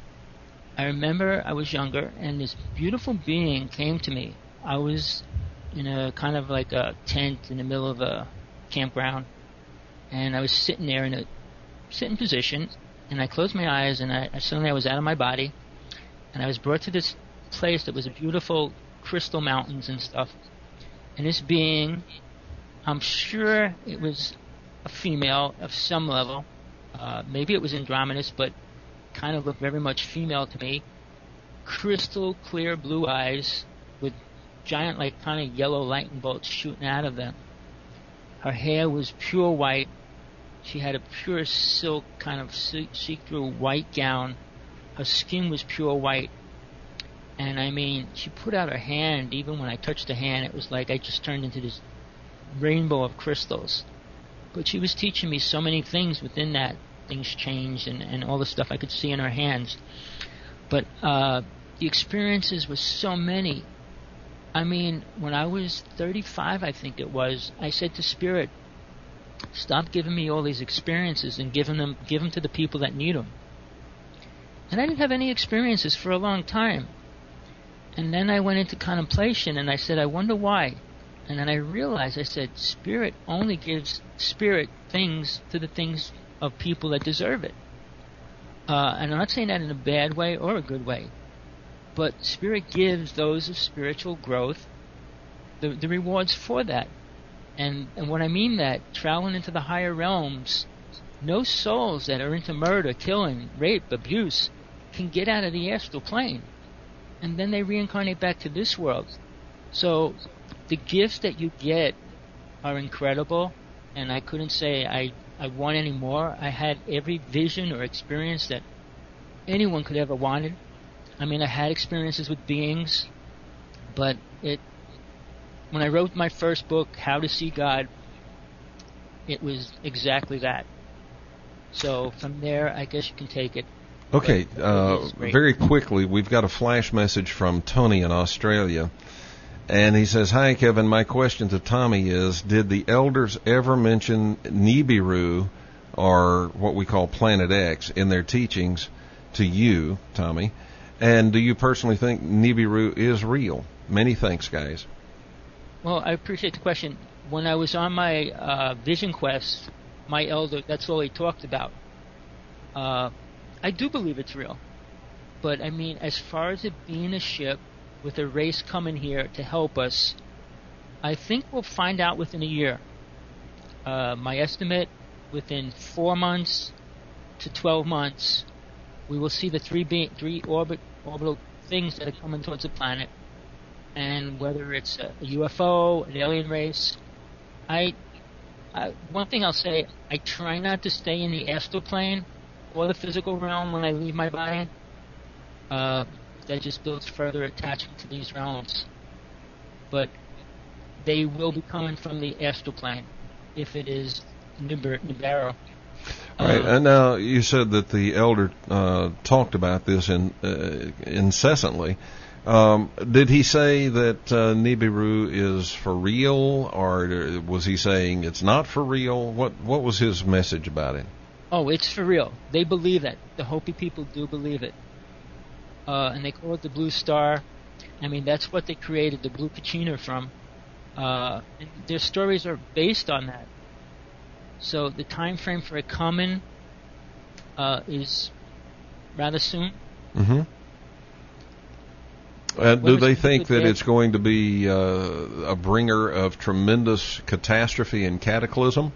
I remember I was younger, and this beautiful being came to me. I was in a kind of like a tent in the middle of a campground, and I was sitting there in a sitting position, and I closed my eyes, and I, I suddenly I was out of my body, and I was brought to this place that was a beautiful crystal mountains and stuff. And this being, I'm sure it was a female of some level. Uh, maybe it was Andromedus, but kind of looked very much female to me. Crystal clear blue eyes with giant, like, kind of yellow lightning bolts shooting out of them. Her hair was pure white. She had a pure silk kind of see-through white gown. Her skin was pure white. And I mean, she put out her hand. Even when I touched her hand, it was like I just turned into this rainbow of crystals. But she was teaching me so many things within that. Things changed and, and all the stuff I could see in her hands. But uh, the experiences were so many. I mean, when I was thirty-five, I think it was, I said to Spirit, stop giving me all these experiences and giving them, give them to the people that need them. And I didn't have any experiences for a long time. And then I went into contemplation, and I said, I wonder why. And then I realized, I said, Spirit only gives Spirit things to the things of people that deserve it. Uh, and I'm not saying that in a bad way or a good way. But Spirit gives those of spiritual growth the, the rewards for that. And, and what I mean that, traveling into the higher realms, no souls that are into murder, killing, rape, abuse, can get out of the astral plane. And then they reincarnate back to this world. So the gifts that you get are incredible, and I couldn't say I, I want any more. I had every vision or experience that anyone could ever wanted. I mean, I had experiences with beings, but it when I wrote my first book, How to See God, it was exactly that. So from there, I guess you can take it. Okay, uh, very quickly, we've got a flash message from Tony in Australia. And he says, hi, Kevin. My question to Tommy is, did the elders ever mention Nibiru, or what we call Planet X, in their teachings to you, Tommy? And do you personally think Nibiru is real? Many thanks, guys. Well, I appreciate the question. When I was on my uh, vision quest, my elder, that's all he talked about. Uh, I do believe it's real. But, I mean, as far as it being a ship with a race coming here to help us, I think we'll find out within a year. Uh, my estimate, within four months to twelve months, we will see the three be- three orbit orbital things that are coming towards the planet. And whether it's a, a U F O, an alien race, I, I one thing I'll say, I try not to stay in the astral plane or the physical realm when I leave my body. Uh, that just builds further attachment to these realms. But they will be coming from the astral plane, if it is Nibiru. Nibiru. Right, Uh, and now you said that the elder uh, talked about this in, uh, incessantly. Um, did he say that uh, Nibiru is for real, or was he saying it's not for real? What What was his message about it? Oh, it's for real. They believe that. The Hopi people do believe it. Uh, and they call it the Blue Star. I mean, that's what they created the Blue Kachina from. Uh, and their stories are based on that. So the time frame for it coming uh, is rather soon. Mm-hmm. Uh, do When they it's think that dead? it's going to be uh, a bringer of tremendous catastrophe and cataclysm?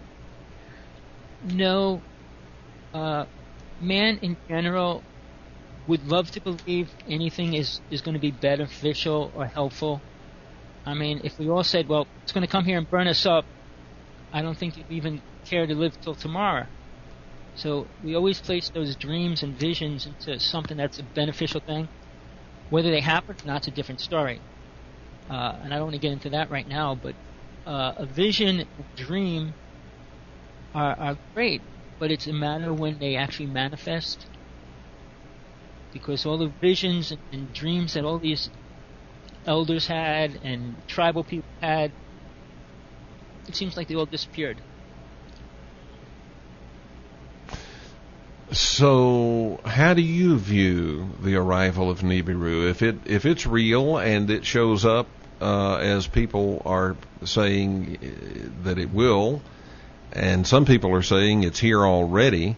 No. Uh, man in general would love to believe anything is, is going to be beneficial or helpful. I mean, if we all said, well, it's going to come here and burn us up, I don't think you'd even care to live till tomorrow. So we always place those dreams and visions into something that's a beneficial thing. Whether they happen or not, it's a different story. Uh, and I don't want to get into that right now, but uh, a vision, a dream are, are great, but it's a matter when they actually manifest. Because all the visions and, and dreams that all these elders had and tribal people had. It seems like they all disappeared. So, how do you view the arrival of Nibiru? If it if it's real and it shows up uh, as people are saying that it will, and some people are saying it's here already,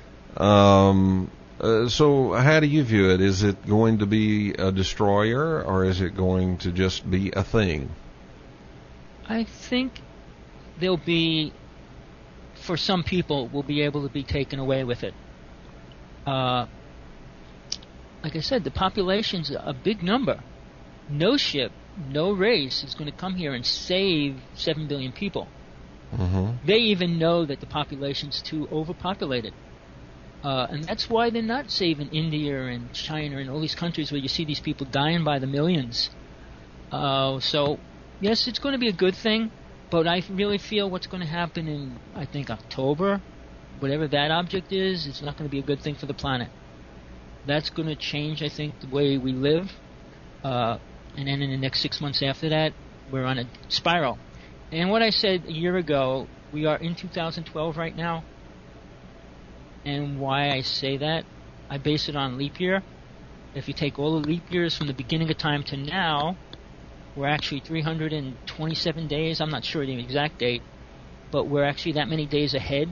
um, uh, so how do you view it? Is it going to be a destroyer, or is it going to just be a thing? I think there'll be, for some people, will be able to be taken away with it. Uh, like I said, the population's a big number. No ship, no race is going to come here and save seven billion people. Mm-hmm. They even know that the population's too overpopulated. Uh, and that's why they're not saving India and China and all these countries where you see these people dying by the millions. Uh, so, yes, it's going to be a good thing, but I really feel what's going to happen in, I think, October, whatever that object is, it's not going to be a good thing for the planet. That's going to change, I think, the way we live. Uh, and then in the next six months after that, we're on a spiral. And what I said a year ago, we are in two thousand twelve right now. And why I say that, I base it on leap year. If you take all the leap years from the beginning of time to now, we're actually three hundred twenty-seven days. I'm not sure the exact date, but we're actually that many days ahead.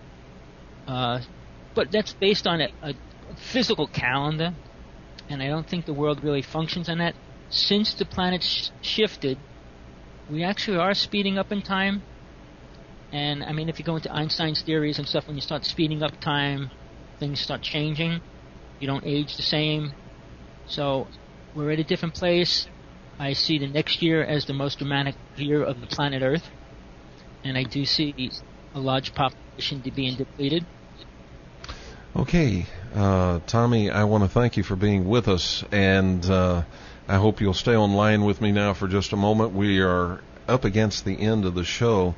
Uh, but that's based on a, a physical calendar, and I don't think the world really functions on that. Since the planet sh- shifted, we actually are speeding up in time. And, I mean, if you go into Einstein's theories and stuff, when you start speeding up time, things start changing. You don't age the same. So, we're at a different place. I see the next year as the most dramatic year of the planet Earth. And I do see a large population being depleted. Okay, uh, Tommy, I want to thank you for being with us, and uh, I hope you'll stay online with me now for just a moment. We are up against the end of the show.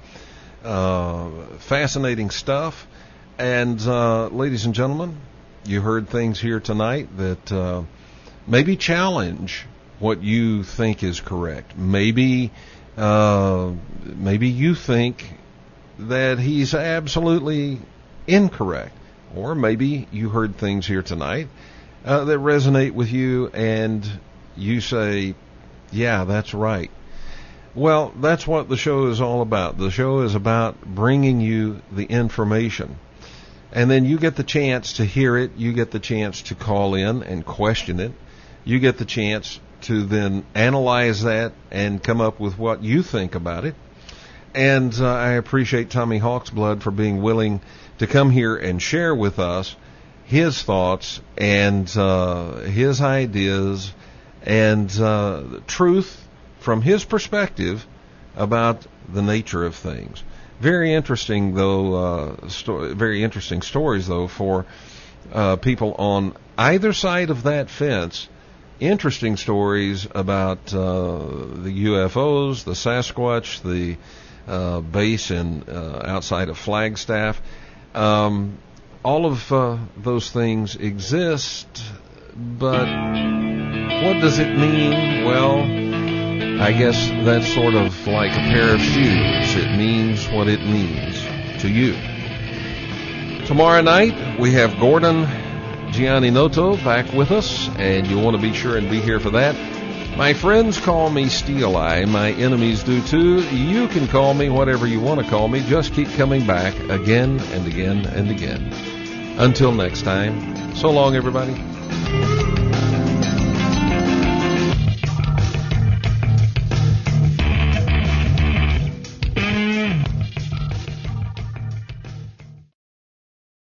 Uh, fascinating stuff, and uh, ladies and gentlemen, you heard things here tonight that uh, maybe challenge what you think is correct. Maybe, uh, maybe you think that he's absolutely incorrect. Or maybe you heard things here tonight uh, that resonate with you and you say, yeah, that's right. Well, that's what the show is all about. The show is about bringing you the information. And then you get the chance to hear it. You get the chance to call in and question it. You get the chance to then analyze that and come up with what you think about it. And uh, I appreciate Tommy Hawksblood for being willing to come here and share with us his thoughts and uh, his ideas and uh, truth from his perspective about the nature of things. Very interesting, though. Uh, sto- very interesting stories, though, for uh, people on either side of that fence. Interesting stories about uh, the U F Os, the Sasquatch, the uh, base in uh, outside of Flagstaff. Um, all of uh, those things exist, but what does it mean? Well, I guess that's sort of like a pair of shoes. It means what it means to you. Tomorrow night, we have Gordon Gianni Noto back with us, and you'll want to be sure and be here for that. My friends call me Steel Eye. My enemies do too. You can call me whatever you want to call me. Just keep coming back again and again and again. Until next time, so long, everybody.